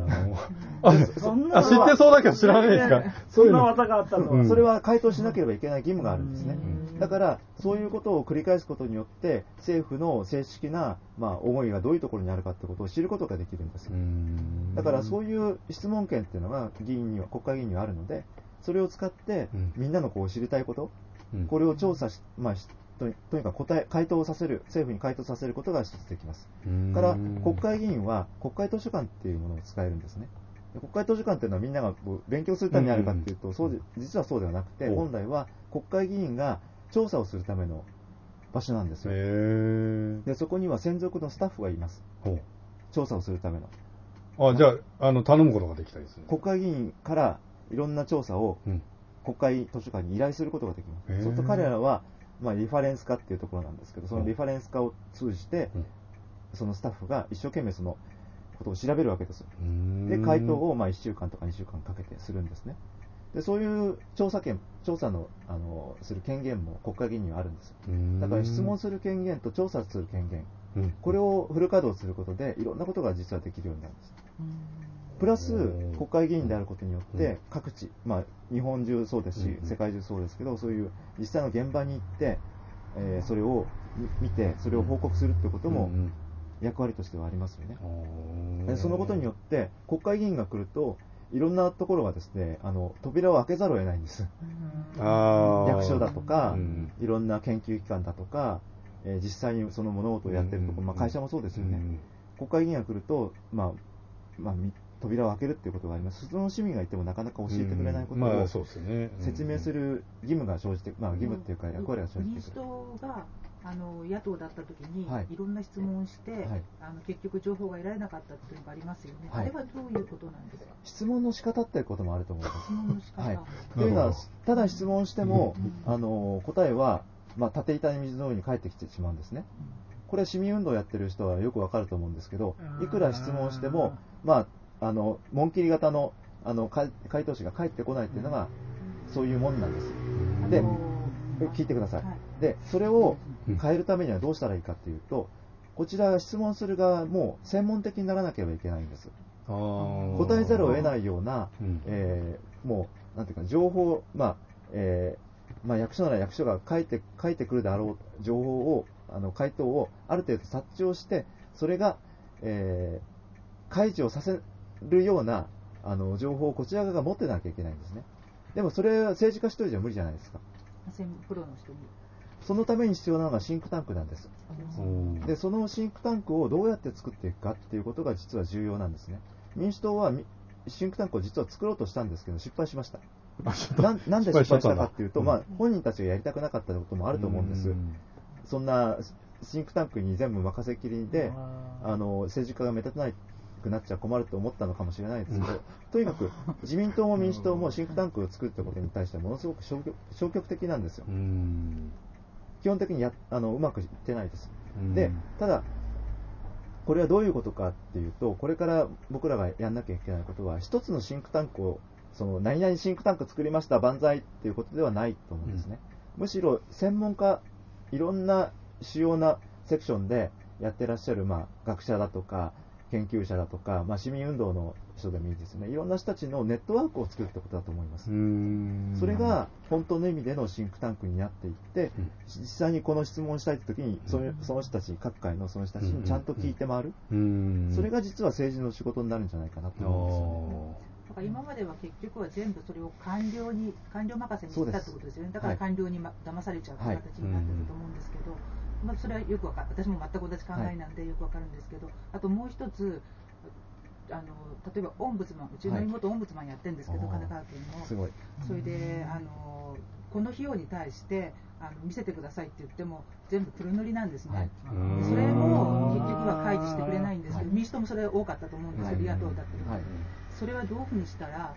知ってそうだけど知らないですか？ そんな技があったのは。 それは回答しなければいけない義務があるんですね。だからそういうことを繰り返すことによって政府の正式な思いがどういうところにあるかということを知ることができるんです。だからそういう質問権っていうのが国会議員にはあるので、それを使ってみんなの知りたいこと、これを調査し、とにかく回答させる、政府に回答させることが一つできます。から国会議員は国会図書館っていうものを使えるんですね。国会図書館っていうのはみんなが勉強するためにあるかっていうと、実はそうではなくて、本来は国会議員が調査をするための場所なんですよ。でそこには専属のスタッフがいます。調査をするための。 じゃあ頼むことができたりする。 国会議員からいろんな調査を国会図書館に依頼することができます。そうすると彼らはリファレンス化っていうところなんですけど、そのリファレンス化を通じて、そのスタッフが一生懸命そのことを調べるわけです。で、回答を1週間とか2週間かけてするんですね。で、そういう調査のする権限も国会議員にはあるんです。だから質問する権限と調査する権限、これをフル稼働することでいろんなことが実はできるようになるんです。プラス国会議員であることによって各地、日本中そうですし世界中そうですけど、そういう実際の現場に行って、それを見てそれを報告するってことも役割としてはありますよね。そのことによって国会議員が来るといろんなところがですね、扉を開けざるを得ないんです。役所だとか、いろんな研究機関だとか、実際にその物事をやってるところ、会社もそうですよね。国会議員が来ると、扉を開けるっていうことがあります。その市民がいてもなかなか教えてくれないことを説明する義務が生じて、義務っていうか役割が生じてくる。 民主党が野党だった時に、いろんな質問をして、結局情報が得られなかったというのがありますよね。あれはどういうことなんですか？ 質問の仕方っていうこともあると思います。 質問の仕方。 というのは、ただ質問しても、答えは、縦板に水のように返ってきてしまうんですね。これ市民運動をやってる人はよくわかると思うんですけど、いくら質問しても、紋切り型の回答詞が返ってこないっていうのがそういうもんなんです。で、聞いてください。で、それを変えるためにはどうしたらいいかっていうと、こちらが質問する側も専門的にならなければいけないんです。答えざるを得ないような、もうなんていうか情報、役所なら役所が書いてくるであろう情報を回答をある程度察知をして、それが、開示をさせるような情報をこちら側が持ってなきゃいけないんですね。でもそれは政治家一人じゃ無理じゃないですか。 プロの人に。 そのために必要なのがシンクタンクなんです。で、そのシンクタンクをどうやって作っていくかっていうことが実は重要なんですね。民主党はシンクタンクを実は作ろうとしたんですけど失敗しました。なんで失敗したかっていうと、本人たちがやりたくなかったこともあると思うんです。そんなシンクタンクに全部任せきりで政治家が目立たなくなっちゃ困ると思ったのかもしれないですけど、とにかく自民党も民主党もシンクタンクを作るってことに対してはものすごく消極的なんですよ。基本的にうまくいってないです。で、ただこれはどういうことかっていうと、これから僕らがやんなきゃいけないことは、一つのシンクタンクを何々シンクタンク作りました万歳っていうことではないと思うんですね。むしろ専門家、いろんな主要なセクションでやってらっしゃる、学者だとか研究者だとか、市民運動の人でもいいですね。いろんな人たちのネットワークを作るってことだと思います。それが本当の意味でのシンクタンクになっていって、実際にこの質問をしたいときにその人たち、各界のその人たちにちゃんと聞いて回る。それが実は政治の仕事になるんじゃないかなと思うんですよね。 だから今までは結局は全部それを官僚任せにしてたってことですよね。だから官僚に騙されちゃう形になってると思うんですけど、それはよくわかる。私も全く同じ考えなんでよくわかるんですけど、あともう一つ、例えばオンブズマン、うちの妹オンブズマンやってるんですけど、神奈川県の。 すごい。 それでこの費用に対して見せてくださいって言っても全部黒塗りなんですね。それも結局は開示してくれないんですけど、民主党もそれ多かったと思うんですよ、野党だってるので。それはどういうふうにしたら、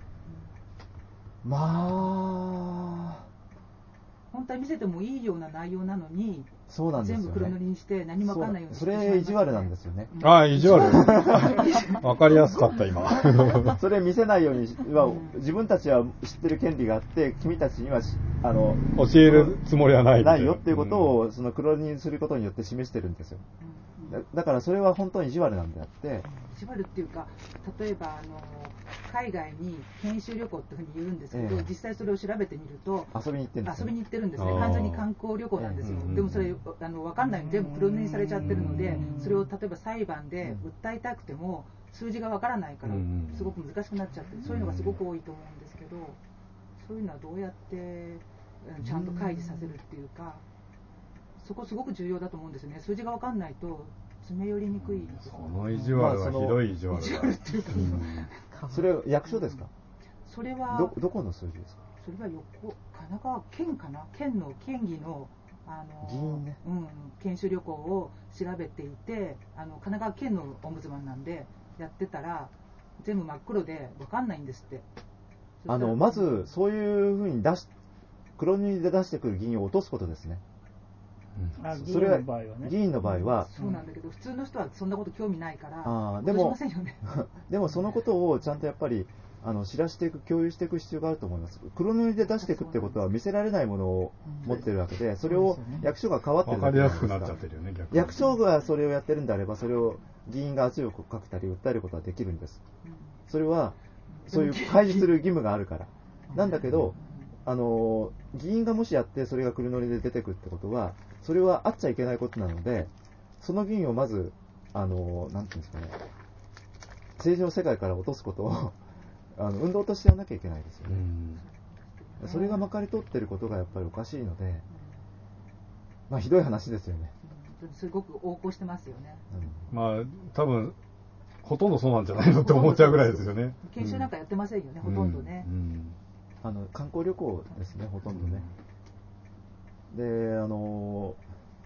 本当は見せてもいいような内容なのに、 そうなんですよね、 全部黒塗りにして何も分かんないようにしてそれ意地悪なんですよね。 意地悪。わかりやすかった今。 それ見せないように自分たちは知ってる権利があって、君たちには教えるつもりはないよっていうことを黒塗りにすることによって示してるんですよ。だからそれは本当に意地悪なんであって。 意地悪っていうか、例えば海外に研修旅行っていうふうに言うんですけど、実際それを調べてみると遊びに行ってるんですね。完全に観光旅行なんですよ。でもそれ分かんないように全部黒塗りにされちゃってるので、それを例えば裁判で訴えたくても数字が分からないからすごく難しくなっちゃって、そういうのがすごく多いと思うんですけど、そういうのはどうやってちゃんと開示させるっていうか、そこすごく重要だと思うんですよね。数字が分かんないと詰め寄りにくいです。 その意地悪はひどい意地悪だ。 っていうか、 それは役所ですか？ それはどこの数字ですか？ それは神奈川県かな、県議の議員ね、 研修旅行を調べていて、神奈川県のオンブズマンなんでやってたら全部真っ黒で分かんないんですって。 まずそういうふうに黒塗りで出してくる議員を落とすことですね。 それは議員の場合はそうなんだけど、普通の人はそんなこと興味ないから落としませんよね。 でもそのことをちゃんとやっぱり知らせていく、共有していく必要があると思います。黒塗りで出していくってことは見せられないものを持ってるわけで、それを役所が変わってるわけですから。 分かりやすくなっちゃってるよね、逆に。 役所がそれをやってるんであれば、それを議員が圧力をかけたり訴えることはできるんです。それはそういう開示する義務があるから。なんだけど、議員がもしやってそれが黒塗りで出てくるってことは、それはあっちゃいけないことなので、その議員をまずなんていうんですかね、政治の世界から落とすことを運動としてやらなきゃいけないですよね。それがまかり通ってることがやっぱりおかしいので、ひどい話ですよね。 すごく横行してますよね。 多分ほとんどそうなんじゃないのって思っちゃうぐらいですよね。 研修なんかやってませんよね、ほとんどね。 観光旅行ですね、ほとんどね。で、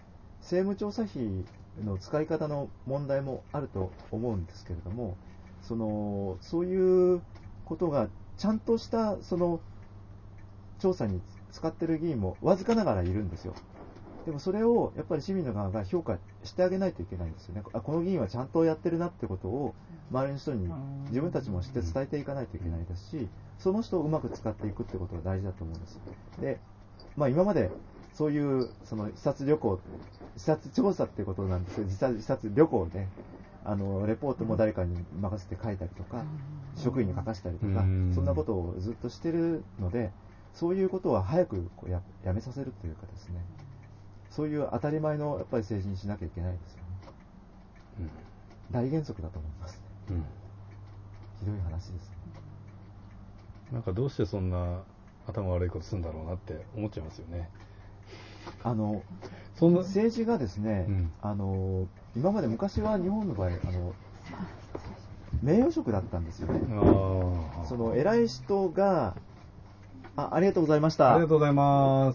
政務調査費の使い方の問題もあると思うんですけれども、そういうことがちゃんとしたその調査に使っている議員もわずかながらいるんですよ。でもそれをやっぱり市民の側が評価してあげないといけないんですよね。この議員はちゃんとやってるなってことを周りの人に自分たちも知って伝えていかないといけないですし、その人をうまく使っていくってことが大事だと思うんです。で、今までそういうその視察調査っていうことなんですけど、実際視察旅行でレポートも誰かに任せて書いたりとか、職員に書かせたりとか、そんなことをずっとしてるので、そういうことは早くやめさせるというかですね、そういう当たり前のやっぱり政治にしなきゃいけないですよね。大原則だと思います、ね。ひどい話ですね。 なんかどうしてそんな頭悪いことするんだろうなって思っちゃいますよね。 政治がですね、今まで昔は日本の場合名誉職だったんですよね。その偉い人がありがとうございました。 ありがとうございます。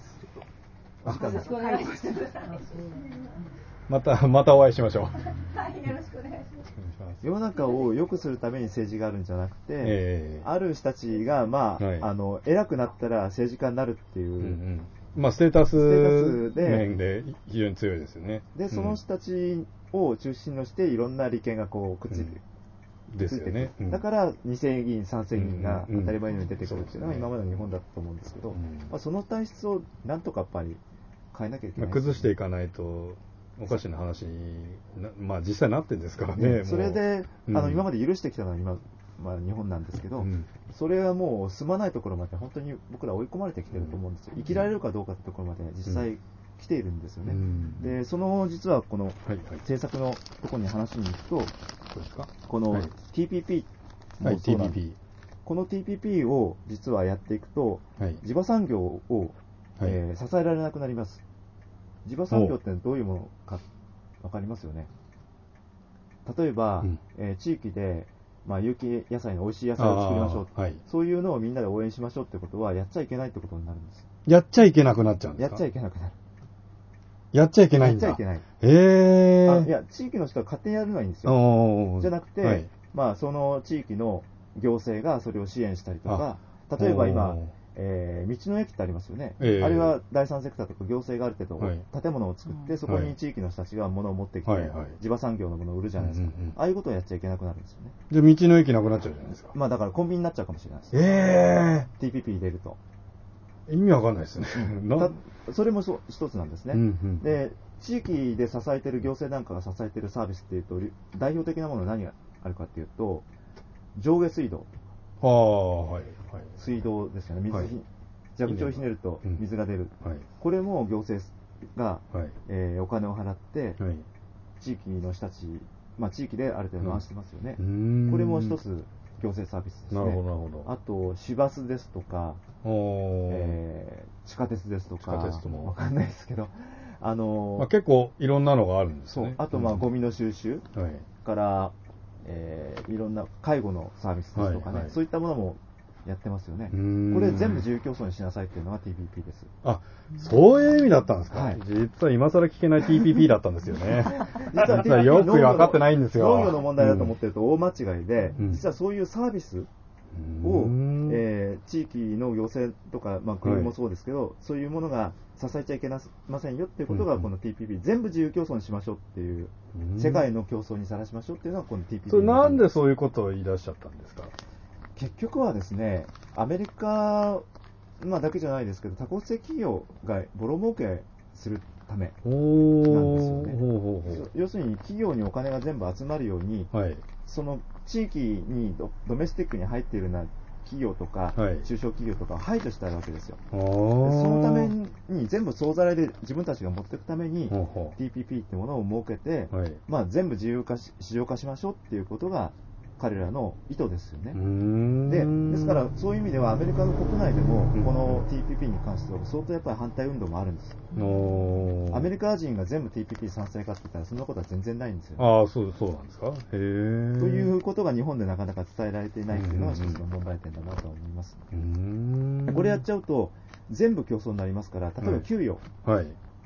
またお会いしましょう。 はい、よろしくお願いします。 世の中を良くするために政治があるんじゃなくて、ある人たちが偉くなったら政治家になるっていう、 ステータス面で非常に強いですよね。 で、その人たちを中心としていろんな利権がこうくっついてですよね。 だから2000議員、3000議員が当たり前のように出てくるっていうのが今までの日本だったと思うんですけど、その体質をなんとかやっぱり変えなきゃいけない、 崩していかないとおかしな話に実際なってんですからね。 それで今まで許してきたのは日本なんですけど、それはもう進まないところまで本当に僕ら追い込まれてきてると思うんですよ。生きられるかどうかってところまで実際来ているんですよね。で、実はこの政策のところに話に行くと、この TPP もそうなんです。この TPP を実はやっていくと、地場産業を支えられなくなります。地場産業ってどういうものか分かりますよね。例えば、地域で有機野菜の美味しい野菜を作りましょう、そういうのをみんなで応援しましょうってことはやっちゃいけないってことになるんです。 やっちゃいけなくなっちゃうんですか？ やっちゃいけなくなる。 やっちゃいけないんだ。 やっちゃいけない。いや、地域の人は勝手にやるのはいいんですよ。じゃなくて、その地域の行政がそれを支援したりとか、例えば今、道の駅ってありますよね。あれは第三セクターとか行政がある程度建物を作って、そこに地域の人たちが物を持ってきて、地場産業のものを売るじゃないですか。ああいうことをやっちゃいけなくなるんですよね。 じゃあ道の駅なくなっちゃうじゃないですか。 だからコンビニになっちゃうかもしれないです。TPP 入れると。 意味わかんないですね。 それも一つなんですね。で、地域で支えている行政なんかが支えているサービスっていうと、代表的なものは何があるかっていうと、上下水道。水道ですよね。蛇口をひねると水が出る。これも行政がお金を払って、地域の人たち、地域である程度回してますよね。これも一つ行政サービスですね。あと、市バスですとか、地下鉄ですとか、わかんないですけど、 結構いろんなのがあるんですね。 あと、ゴミの収集から、いろんな介護のサービスですとかね、そういったものもやってますよね。これ全部自由競争にしなさいっていうのが TPP です。 そういう意味だったんですか。実は今更聞けない TPP だったんですよね。実はよく分かってないんですよ。 農業の問題だと思ってると大間違いで、実はそういうサービスを、地域の行政とか、国もそうですけど、そういうものが支えちゃいけませんよっていうことがこの TPP、全部自由競争にしましょうっていう、世界の競争にさらしましょうっていうのがこの TPP。 それなんでそういうことを言い出しちゃったんですか？ 結局はですね、アメリカ、だけじゃないですけど、多国籍企業がボロ儲けするためなんですよね。要するに企業にお金が全部集まるように、その地域にドメスティックに入っているような企業とか、中小企業とかを排除したわけですよ。でそのために全部総ざらいで自分たちが持っていくために TPP ってものを設けて、全部自由化市場化しましょうっていうことが彼らの意図ですよね。ですからそういう意味ではアメリカの国内でもこの TPP に関しては相当やっぱり反対運動もあるんです。アメリカ人が全部 TPP 賛成かって言ったらそんなことは全然ないんですよね。 そうなんですか。ということが日本でなかなか伝えられていないっていうのが一つの問題点だなと思います。これやっちゃうと全部競争になりますから、例えば給与、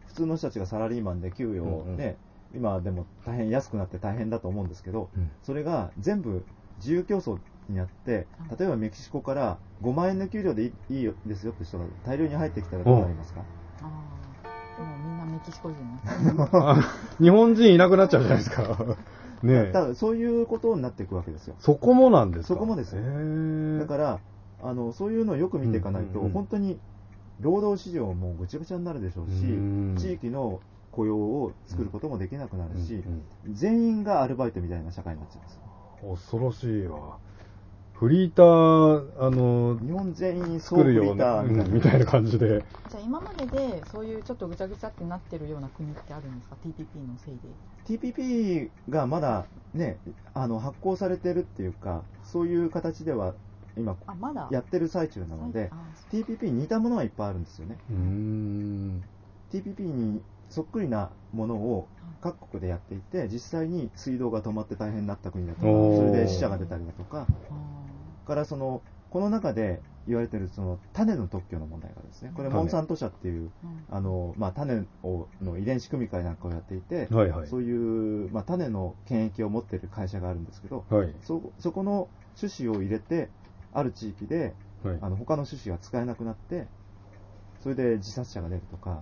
普通の人たちがサラリーマンで給与をね、今でも大変安くなって大変だと思うんですけど、それが全部自由競争になって、例えばメキシコから5万円の給料でいいですよって人が大量に入ってきたらどうなりますか？ もうみんなメキシコ人になっちゃう。 日本人いなくなっちゃうじゃないですか。ね、 だからそういうことになっていくわけですよ。 そこもなんですか？ そこもですよ。だからそういうのをよく見ていかないと、本当に労働市場もぐちゃぐちゃになるでしょうし、地域の雇用を作ることもできなくなるし、全員がアルバイトみたいな社会になっちゃいます。 恐ろしいわ。フリーター、 日本全員そうフリーターみたいな感じで。 じゃあ今まででそういうちょっとぐちゃぐちゃってなってるような国ってあるんですか？ TPP のせいで。 TPP がまだね、発行されてるっていうか、そういう形では今やってる最中なので、TPP に似たものはいっぱいあるんですよね。TPP にそっくりなものを各国でやっていて、実際に水道が止まって大変になった国だとか、それで死者が出たりだとか、からこの中で言われている種の特許の問題がですね、これモンサント社っていう、種の遺伝子組み換えなんかをやっていて、そういう、種の権益を持っている会社があるんですけど、そこの種子を入れてある地域で、他の種子が使えなくなって、それで自殺者が出るとか、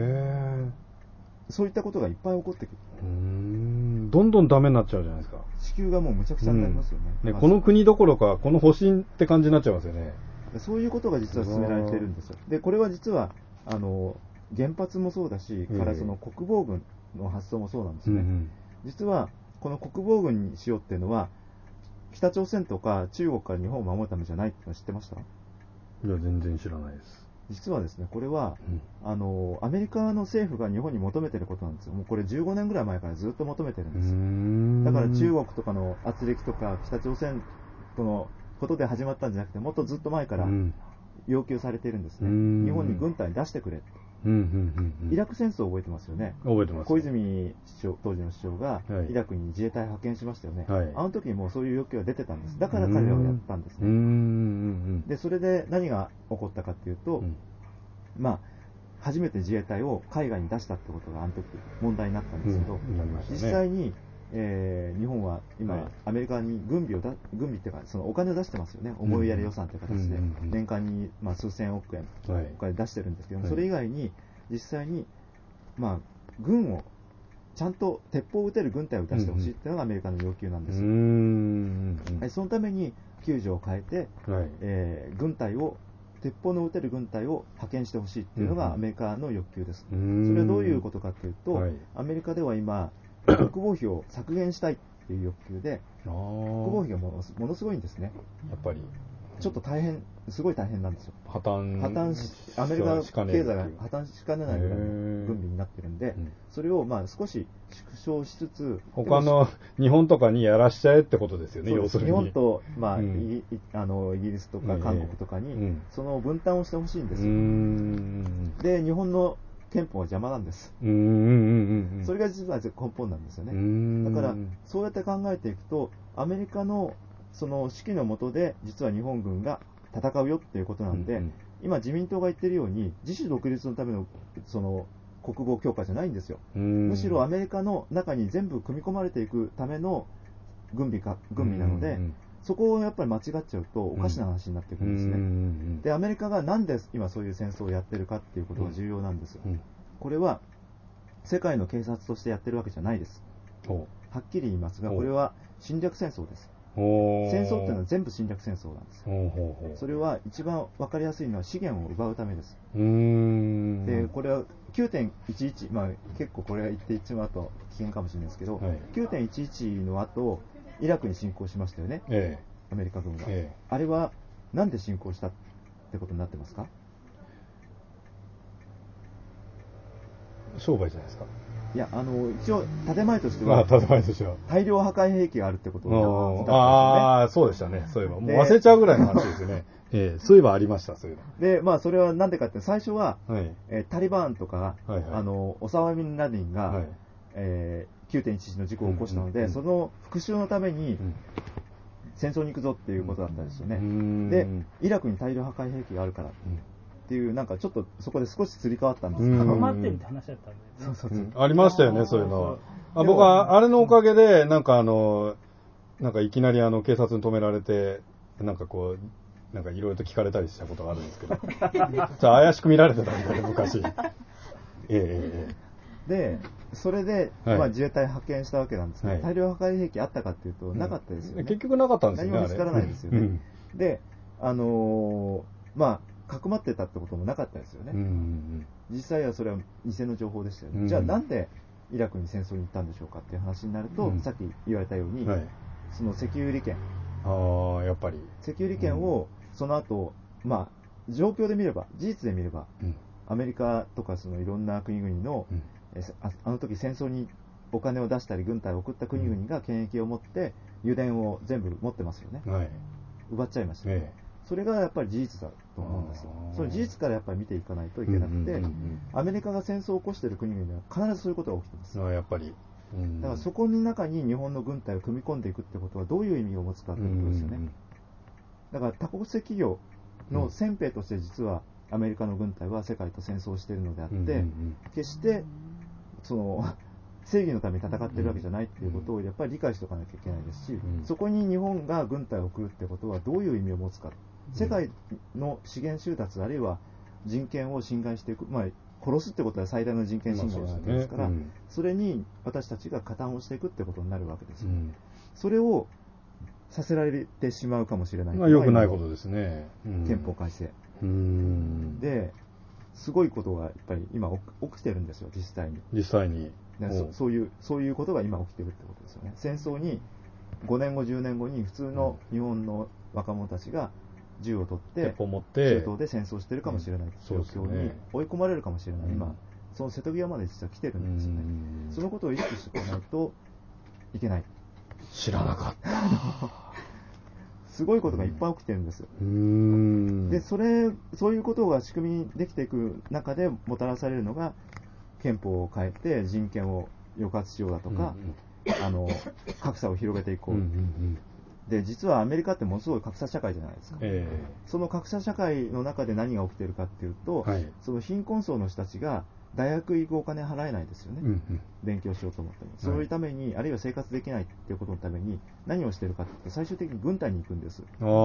そういったことがいっぱい起こってくる。 どんどんダメになっちゃうじゃないですか。 地球がもうむちゃくちゃになりますよね。 この国どころか、この保身って感じになっちゃいますよね。 そういうことが実は進められているんですよ。で、これは実は、原発もそうだし、から国防軍の発想もそうなんですね。実は、この国防軍にしようっていうのは、北朝鮮とか中国から日本を守るためじゃないってのは知ってました？いや、全然知らないです。 実はですね、これは、アメリカの政府が日本に求めていることなんですよ。もうこれ15年ぐらい前からずっと求めてるんですよ。だから中国とかの圧力とか北朝鮮とのことで始まったんじゃなくて、もっとずっと前から要求されているんですね。日本に軍隊出してくれって。イラク戦争を覚えてますよね。 覚えてます。 小泉当時の首相がイラクに自衛隊派遣しましたよね。あの時にもうそういう要求が出てたんです。だから彼らはやったんですね。で、それで何が起こったかっていうと、初めて自衛隊を海外に出したってことがあの時問題になったんですけど、実際に、日本は今、アメリカに軍備っていうかお金を出してますよね。思いやり予算という形で年間に数千億円お金出してるんですけど、それ以外に実際に軍をちゃんと鉄砲を撃てる軍隊を出してほしいっていうのがアメリカの要求なんですよ。そのために9条を変えて、軍隊を鉄砲の撃てる軍隊を派遣してほしいっていうのがアメリカの欲求です。それはどういうことかというと、アメリカでは今国防費を削減したいっていう欲求で、国防費がものすごいんですね。 やっぱりちょっとすごい大変なんですよ。 破綻しアメリカの経済が破綻しかねないぐらいの軍備になってるんで、それを少し縮小しつつ、 他の日本とかにやらしちゃえってことですよね。要するに日本と、イギリスとか韓国とかに、その分担をしてほしいんですよ。で、日本の憲法は邪魔なんです。それが実は根本なんですよね。だからそうやって考えていくと、アメリカのその指揮の下で実は日本軍が戦うよっていうことなんで、今自民党が言ってるように自主独立のためのその国防強化じゃないんですよ。むしろアメリカの中に全部組み込まれていくための軍備なので、そこをやっぱり間違っちゃうとおかしな話になってくるんですね。で、アメリカがなんで今そういう戦争をやってるかっていうことが重要なんですよ。これは世界の警察としてやってるわけじゃないです。はっきり言いますが、これは侵略戦争です。戦争っていうのは全部侵略戦争なんです。それは一番分かりやすいのは資源を奪うためです。で、これは 9.11、結構これが言っていっちまうと危険かもしれないですけど、9.11 の後イラクに侵攻しましたよね、アメリカ軍が。あれはなんで侵攻したってことになってますか？ 商売じゃないですか。 いや、一応建前としては大量破壊兵器があるってことだったんですよね。 そうでしたね。そういえばもう忘れちゃうぐらいの話ですよね。そういえばありました。そういうので、それはなんでかって最初は、タリバンとか、オサマ・ビンラディンが、9.11 の事故を起こしたので、その復讐のために戦争に行くぞっていうことだったんですよね。で、イラクに大量破壊兵器があるからってっていう、なんかちょっとそこで少しすり替わったんですけど、 困ってるって話だったんだよね。 ありましたよね、そういうの。僕はあれのおかげで、なんかいきなり警察に止められて、なんかこう、なんかいろいろと聞かれたりしたことがあるんですけど、怪しく見られてたみたいで、昔。 で、それで、自衛隊派遣したわけなんですけど、大量破壊兵器あったかっていうと、なかったですよね。 結局なかったんですよね。 何も見つからないですよね。で、かくまってたってこともなかったですよね。実際はそれは偽の情報でしたよね。じゃあなんでイラクに戦争に行ったんでしょうかっていう話になると、さっき言われたように、その石油利権。 やっぱり。石油利権を、その後、状況で見れば、事実で見れば、アメリカとかそのいろんな国々の、あの時戦争にお金を出したり軍隊を送った国々が権益を持って油田を全部持ってますよね。奪っちゃいました。それがやっぱり事実だと思うんですよ。その事実からやっぱり見ていかないといけなくて、アメリカが戦争を起こしている国々には必ずそういうことが起きてます。 やっぱり。 だからそこの中に日本の軍隊を組み込んでいくってことはどういう意味を持つかということですよね。だから多国籍企業の先兵として実はアメリカの軍隊は世界と戦争しているのであって、決してその正義のために戦っているわけじゃないっていうことをやっぱり理解しておかなきゃいけないですし、そこに日本が軍隊を送るってことはどういう意味を持つか、世界の資源収奪あるいは人権を侵害していく、殺すってことは最大の人権侵害ですから、それに私たちが加担をしていくってことになるわけですよ。それをさせられてしまうかもしれない。 良くないことですね。 憲法改正。で、すごいことがやっぱり今起きてるんですよ、実際に。そういうことが今起きてるってことですよね。戦争に5年後、10年後に普通の日本の若者たちが銃を取って中東で戦争してるかもしれない状況に追い込まれるかもしれない。今、その瀬戸際まで実は来てるんですよね。そのことを意識しておかないといけない。 知らなかった。 すごいことがいっぱい起きてるんです。で、そういうことが仕組みできていく中でもたらされるのが、憲法を変えて人権を抑圧しようだとか、格差を広げていこう。で、実はアメリカってものすごい格差社会じゃないですか。その格差社会の中で何が起きているかっていうと、その貧困層の人たちが大学行くお金払えないですよね。勉強しようと思っても。そういうために、あるいは生活できないっていうことのために何をしているかっていうと、最終的に軍隊に行くんです。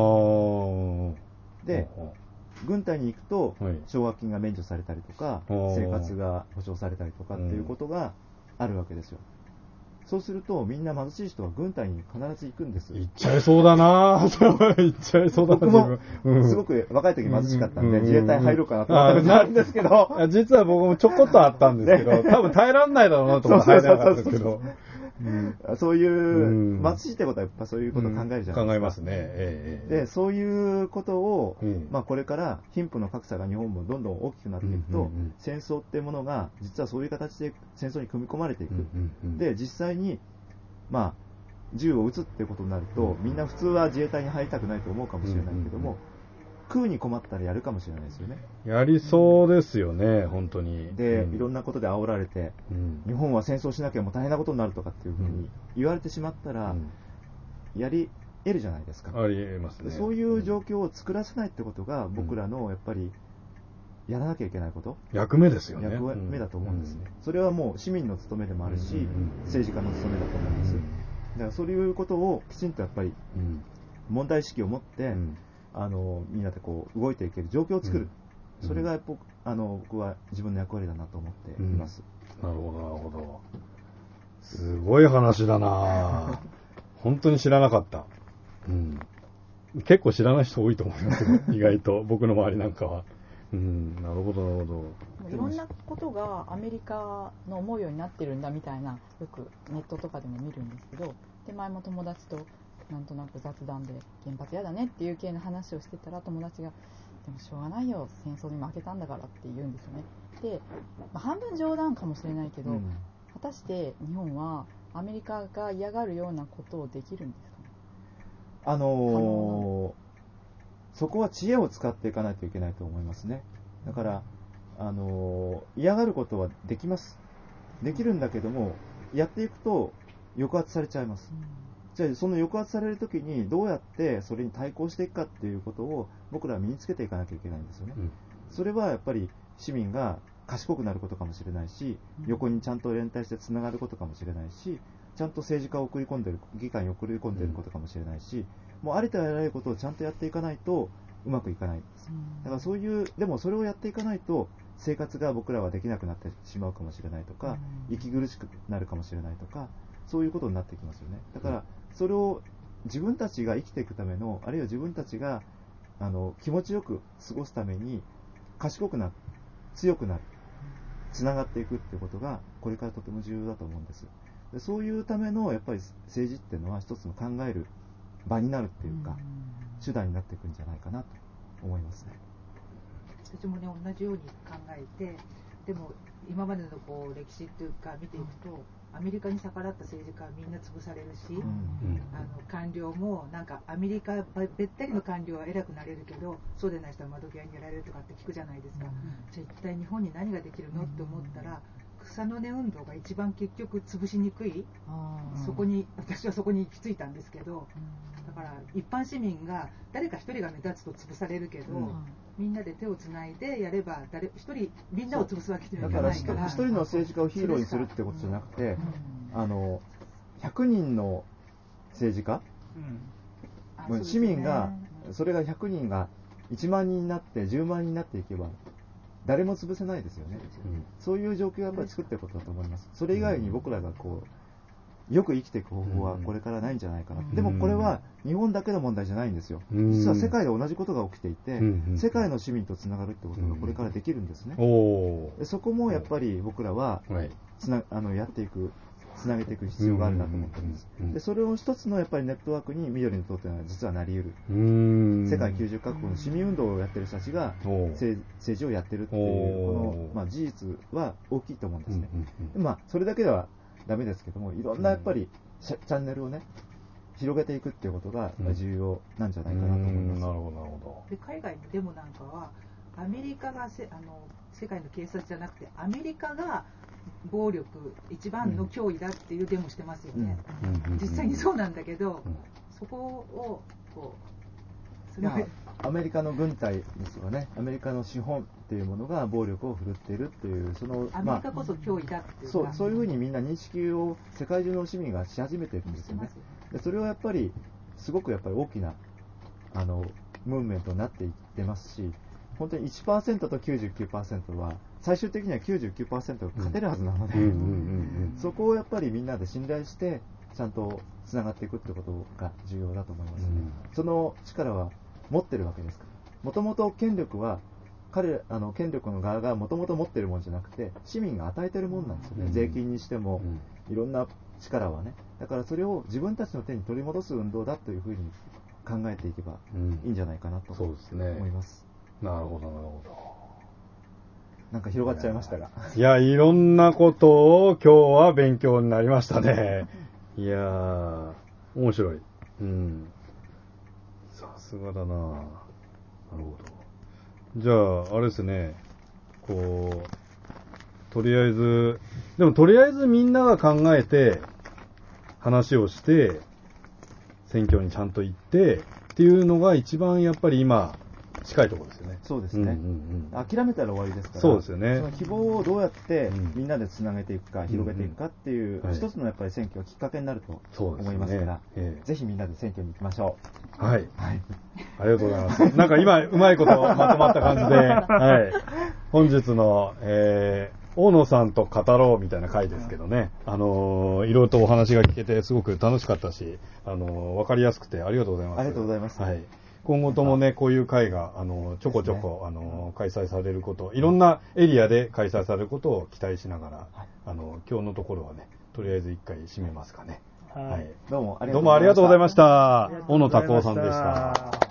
で、軍隊に行くと奨学金が免除されたりとか、生活が保障されたりとかっていうことがあるわけですよ。そうするとみんな貧しい人は軍隊に必ず行くんです。 行っちゃいそうだな行っちゃいそうだな。 僕もすごく若い時貧しかったんで、自衛隊入ろうかなと思ったんなんですけど、 実は僕もちょこっとあったんですけど、多分耐えられないだろうなと思って入れなかったんですけど。 そういう貧しいってことはやっぱそういうことを考えるじゃないですか。 考えますね。 で、そういうことを、これから貧富の格差が日本もどんどん大きくなっていくと、戦争っていうものが実はそういう形で戦争に組み込まれていく。で、実際に銃を撃つっていうことになると、みんな普通は自衛隊に入りたくないと思うかもしれないけども、食うに困ったらやるかもしれないですよね。 やりそうですよね、本当に。 で、いろんなことで煽られて、日本は戦争しなきゃもう大変なことになるとかっていうふうに言われてしまったら、やり得るじゃないですか。 あり得ますね。 そういう状況を作らせないってことが、僕らのやっぱりやらなきゃいけないこと。 役目ですよね。 役目だと思うんですね。それはもう市民の務めでもあるし、政治家の務めだと思うんです。だからそういうことをきちんとやっぱり問題意識を持って、みんなでこう動いていける状況を作る、それが僕は自分の役割だなと思っています。 なるほどなるほど。すごい話だな本当に知らなかった。結構知らない人多いと思いますよ意外と僕の周りなんかは。なるほどなるほど。いろんなことがアメリカの思うようになってるんだみたいな、よくネットとかでも見るんですけど、で前も友達となんとなく雑談で原発やだねっていう系の話をしてたら、友達がでもしょうがないよ、戦争に負けたんだからって言うんですよね。で、半分冗談かもしれないけど、果たして日本はアメリカが嫌がるようなことをできるんですかね。 そこは知恵を使っていかないといけないと思いますね。だから嫌がることはできます。できるんだけども、やっていくと抑圧されちゃいます。じゃあその抑圧されるときにどうやってそれに対抗していくかっていうことを僕らは身につけていかなきゃいけないんですよね。 それはやっぱり市民が賢くなることかもしれないし、横にちゃんと連帯してつながることかもしれないし、ちゃんと政治家を送り込んでる、議会に送り込んでることかもしれないし、もうありとあらゆることをちゃんとやっていかないとうまくいかないんです。だからそういう、でもそれをやっていかないと生活が僕らはできなくなってしまうかもしれないとか、息苦しくなるかもしれないとか、そういうことになってきますよね。だからそれを自分たちが生きていくための、あるいは自分たちが気持ちよく過ごすために賢くなる、強くなる、つながっていくっていうことがこれからとても重要だと思うんです。でそういうためのやっぱり政治っていうのは一つの考える場になるっていうか、手段になっていくんじゃないかなと思いますね。 私もね、同じように考えて、でも今までのこう歴史っていうか見ていくと、アメリカに逆らった政治家はみんな潰されるし、官僚もなんかアメリカべったりの官僚は偉くなれるけど、そうでない人は窓際にやられるとかって聞くじゃないですか。じゃあ一体日本に何ができるのって思ったら、草の根運動が一番結局潰しにくい、私はそこに行き着いたんですけど、だから一般市民が誰か一人が目立つと潰されるけど、みんなで手をつないでやれば一人みんなを潰すわけじゃないから。 だから一人の政治家をヒーローにするってことじゃなくて、100人の政治家、市民が、それが100人が1万人になって10万人になっていけば誰も潰せないですよね。そういう状況をやっぱり作っていくことだと思います。それ以外に僕らがこうよく生きていく方法はこれからないんじゃないかな。でもこれは日本だけの問題じゃないんですよ。実は世界で同じことが起きていて、世界の市民とつながるってことがこれからできるんですね。でそこもやっぱり僕らはやっていく、つなげていく必要があるなと思っています。でそれを一つのやっぱりネットワークに緑にとっては実はなり得る。世界90カ国の市民運動をやってる人たちが政治をやってるっていうこの、事実は大きいと思うんですね。それだけではダメですけども、いろんなやっぱりチャンネルをね広げていくっていうことが重要なんじゃないかなと思います。 なるほどなるほど。 で海外のデモなんかはアメリカが世界の警察じゃなくてアメリカが暴力一番の脅威だっていうデモしてますよね。実際にそうなんだけど、そこをこうそれはアメリカの軍隊ですよね。アメリカの資本っていうものが暴力を振るっているっていう、そのアメリカこそ脅威だっていうか、 そういうふうにみんな認識を世界中の市民がし始めているんですよね。でそれはやっぱりすごくやっぱり大きなムーブメントになっていってますし、本当に 1% と 99% は最終的には 99% が勝てるはずなので、そこをやっぱりみんなで信頼してちゃんとつながっていくってことが重要だと思います。その力は持ってるわけですから。もともと権力は権力の側がもともと持ってるもんじゃなくて市民が与えてるもんなんですよね。税金にしてもいろんな力はね。だからそれを自分たちの手に取り戻す運動だというふうに考えていけばいいんじゃないかなと思います。 なるほどなるほど。 なんか広がっちゃいましたが、 いや、いろんなことを今日は勉強になりましたね。いやー、面白い。さすがだな。なるほど。じゃあ、あれですね、とりあえずみんなが考えて、話をして、選挙にちゃんと行って、っていうのが一番やっぱり今、近いところですよね。 そうですね。諦めたら終わりですから。 そうですよね。 その希望をどうやってみんなでつなげていくか、広げていくかっていう、一つのやっぱり選挙はきっかけになると思いますから、ぜひみんなで選挙に行きましょう。はい。ありがとうございます。なんか今、うまいことまとまった感じで、本日の、大野さんと語ろうみたいな回ですけどね、いろいろとお話が聞けてすごく楽しかったし、わかりやすくてありがとうございます。 ありがとうございます。 今後ともね、こういう会が、ちょこちょこ、開催されること、いろんなエリアで開催されることを期待しながら、今日のところはね、とりあえず一回締めますかね。 どうもありがとうございました。小野拓夫さんでした。